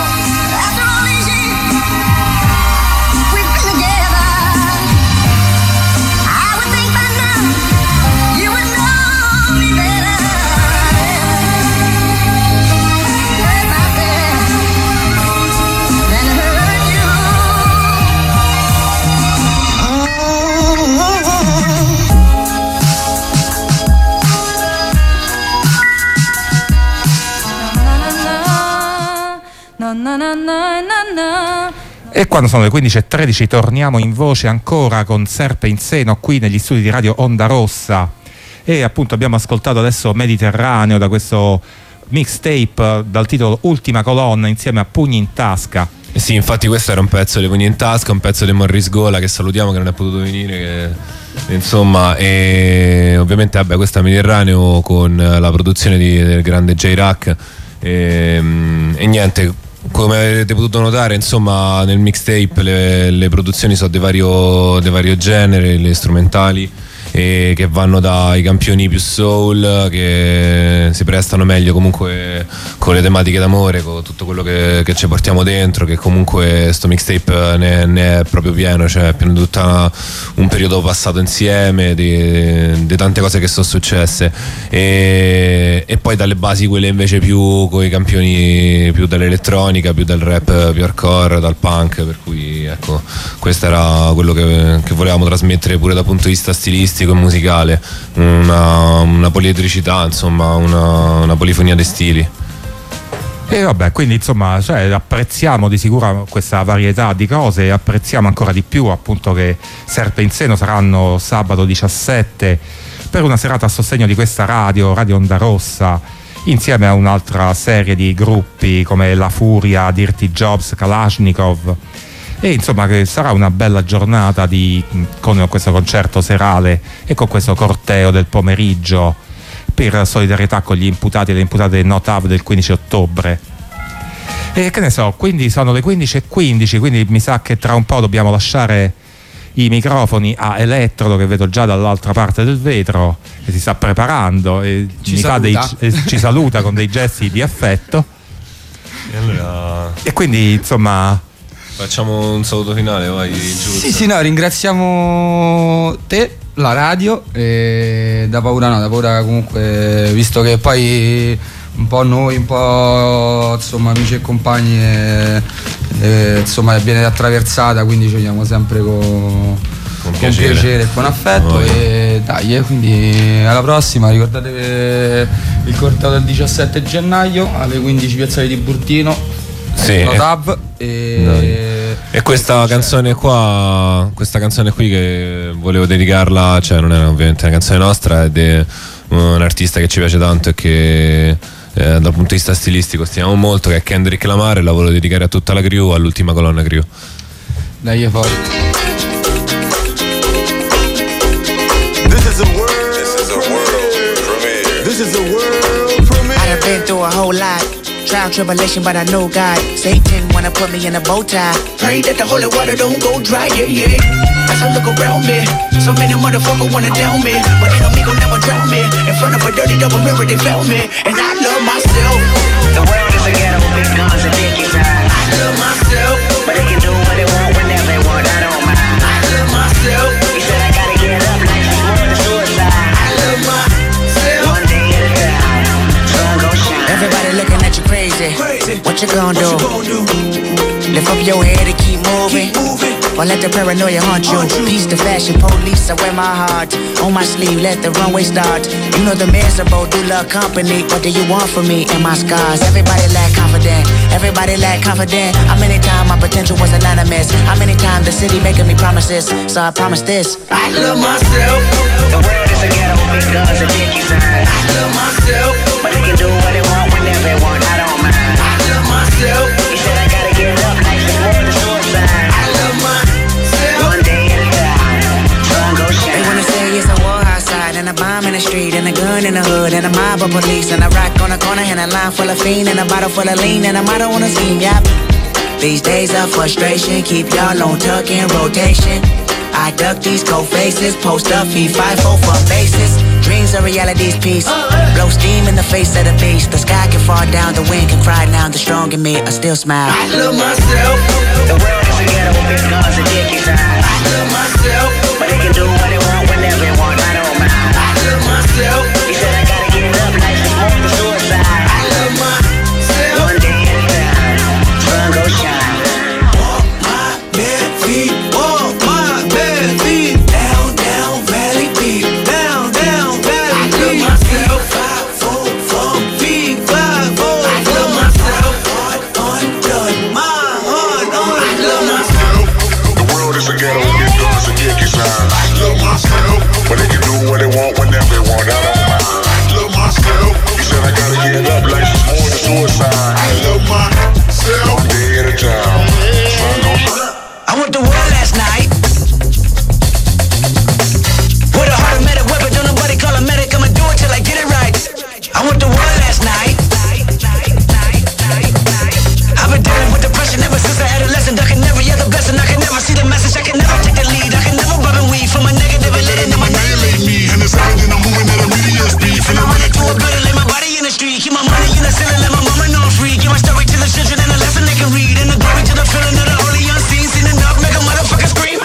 E quando sono le quindici e tredici torniamo in voce ancora con Serpe in Seno qui negli studi di Radio Onda Rossa. E appunto abbiamo ascoltato adesso Mediterraneo da questo mixtape dal titolo Ultima Colonna insieme a Pugni in Tasca. Eh sì, infatti questo era un pezzo di Pugni in Tasca, un pezzo di Morris Gola che salutiamo, che non è potuto venire, che, insomma, e ovviamente vabbè, questo è Mediterraneo con la produzione di, del grande J-Rack e, e niente, come avete potuto notare, insomma, nel mixtape le, le produzioni sono di vario, di vario genere, le strumentali, e che vanno dai campioni più soul, che si prestano meglio comunque con le tematiche d'amore, con tutto quello che, che ci portiamo dentro, che comunque sto mixtape ne, ne è proprio pieno, cioè è pieno di tutto un periodo passato insieme, di, di tante cose che sono successe, e, e poi dalle basi quelle invece più con i campioni più dell'elettronica, più del rap, più hardcore, dal punk, per cui ecco, questo era quello che, che volevamo trasmettere pure dal punto di vista stilistico e musicale, una, una poliedricità, insomma, una, una polifonia dei stili. E vabbè, quindi insomma, cioè, apprezziamo di sicuro questa varietà di cose e apprezziamo ancora di più appunto che Serpe in Seno saranno sabato diciassette per una serata a sostegno di questa radio, Radio Onda Rossa, insieme a un'altra serie di gruppi come La Furia, Dirty Jobs, Kalashnikov. E insomma che sarà una bella giornata di, con questo concerto serale e con questo corteo del pomeriggio per solidarietà con gli imputati e le imputate del Notav del quindici ottobre. E che ne so, quindi sono le quindici e quindici, quindi mi sa che tra un po' dobbiamo lasciare i microfoni a Elettrodo, che vedo già dall'altra parte del vetro che si sta preparando e ci mi saluta. Fa dei, e ci saluta con dei gesti di affetto. E allora e quindi insomma facciamo un saluto finale, vai giù. Sì, sì, no, ringraziamo te, la radio, e da paura no, da paura comunque, visto che poi un po' noi, un po' insomma amici e compagni, e, e, insomma viene attraversata, quindi ci vediamo sempre con, con piacere. piacere e con affetto. Oh, e dai, quindi alla prossima, ricordate che il corteo del diciassette gennaio alle quindici Piazzale di Burtino. Sì, Notav, e... e questa canzone qua, questa canzone qui che volevo dedicarla, cioè non è ovviamente una canzone nostra, è di un artista che ci piace tanto e che eh, dal punto di vista stilistico stiamo molto, che è Kendrick Lamar, e la volevo dedicare a tutta la crew, all'ultima colonna crew. Dai, è forte. This is a world, this is a world premiere. This is a world premiere. I've been through a whole lot. Trial, tribulation, but I know God. Satan wanna put me in a bow tie. Pray that the holy water don't go dry, yeah, yeah. As I look around me, so many motherfuckers wanna down me, but ain't no me gon' never drown me. In front of a dirty double mirror, they found me, and I love myself. The world is a ghetto with big guns and dick inside. I love myself, but they can do what they want whenever they want. I don't mind. I love myself. He said I gotta get up like it's more than suicide. I love myself. One day at a time, sun gon' shine. Everybody look looking at you crazy. What you gonna do? Lift up your head and keep moving. Or let the paranoia haunt you. Peace the fashion police, I wear my heart on my sleeve, let the runway start. You know the miserable do love company. What do you want from me and my scars? Everybody lack confident, everybody lack confident. How many times my potential was anonymous? How many times the city making me promises? So I promise this, I love myself. The world is a ghetto with guns and dicky signs. I love myself. But they can do what they want whenever they want, I don't mind. I love myself. He said I gotta get up, life is more than suicide. I love myself. One day at a time, sun go shine. They wanna say it's a war outside, and a bomb in the street, and a gun in the hood, and a mob of police, and a rock on the corner, and a line full of fiend, and a bottle full of lean, and a motto on the scheme, yep. These days of frustration keep y'all on tuck in rotation. I duck these cold faces, post up, feed five four for bases. Dreams are reality's piece. Blow steam in the face of the beast. The sky can fall down, the wind can cry now. The strong in me, I still smile. I love myself. The world is a ghetto with big guns and dicky signs. I love myself. But they can do what they want whenever they want, I don't mind. I love myself. He said I gotta get up, life is more than suicide. I love myself. One day at a time, sun go shine. Walk my bare feet, walk my bare feet. Down, down, valley deep. Down, down, valley deep. I love myself. Five, four, four, feet, five, four, I love myself. Heart undone, my heart undone. I love myself. The world is a ghetto with guns and dicky signs. I love myself. But they can do what they want whenever they want, I don't mind. I love myself. He said I gotta get up, life is more than suicide. I love myself. One day at a time. I went to war last night with a heart of medic weapon, don't nobody call a medic, I'ma do it till I get it right. I went to war last night. I've been dealing with depression ever since I adolescent. I can never hear the blessing, I can never see the message, I can never take the lead, I can never rub and weed from a negative and letting them annihilate me. And it's everything I'm moving at a medium speed. Finna run into a building, lay my body in the street, keep my money in the ceiling, let my mama know I'm free. Give my story to the children and a lesson they can read, and the glory to the feeling of the holy unseen. Seen enough, make a motherfucker scream.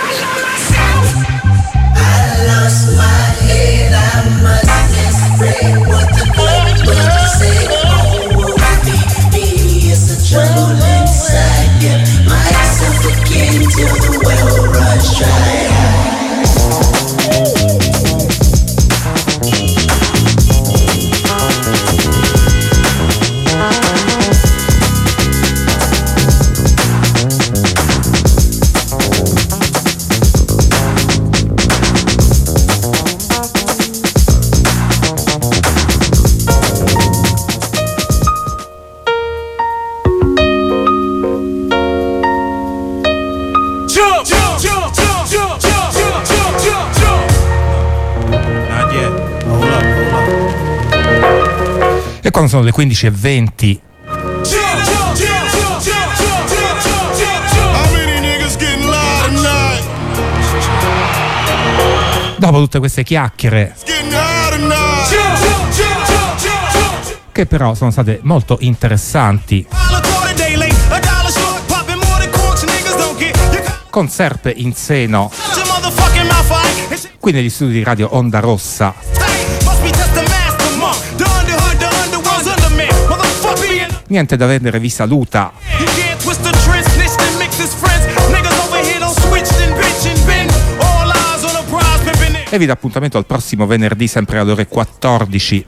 I lost my head, I must explain what the good say. Oh, me is a trouble inside. Get myself again till the well runs dry. E quando sono le quindici e venti dopo tutte queste chiacchiere che però sono state molto interessanti, con Serpe in seno qui negli studi di Radio Onda Rossa, niente da vendere vi saluta e vi dà appuntamento al prossimo venerdì sempre alle ore quattordici.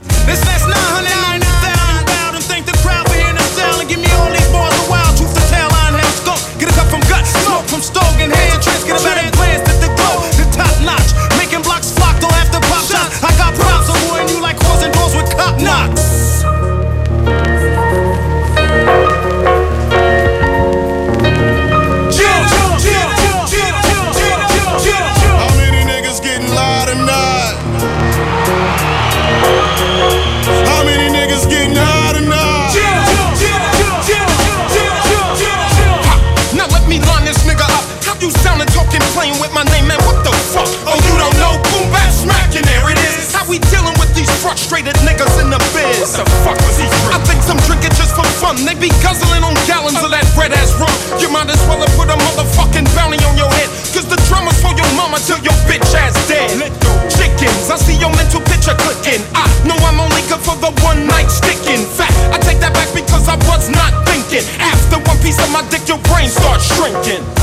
guzzling on gallons of that red ass rum. You might as well have put a motherfucking bounty on your head. Cause the drummer's for your mama till your bitch ass dead. Chickens, I see your mental picture clicking. I know I'm only good for the one night sticking. Fact, I take that back because I was not thinking. After one piece of my dick, your brain starts shrinking.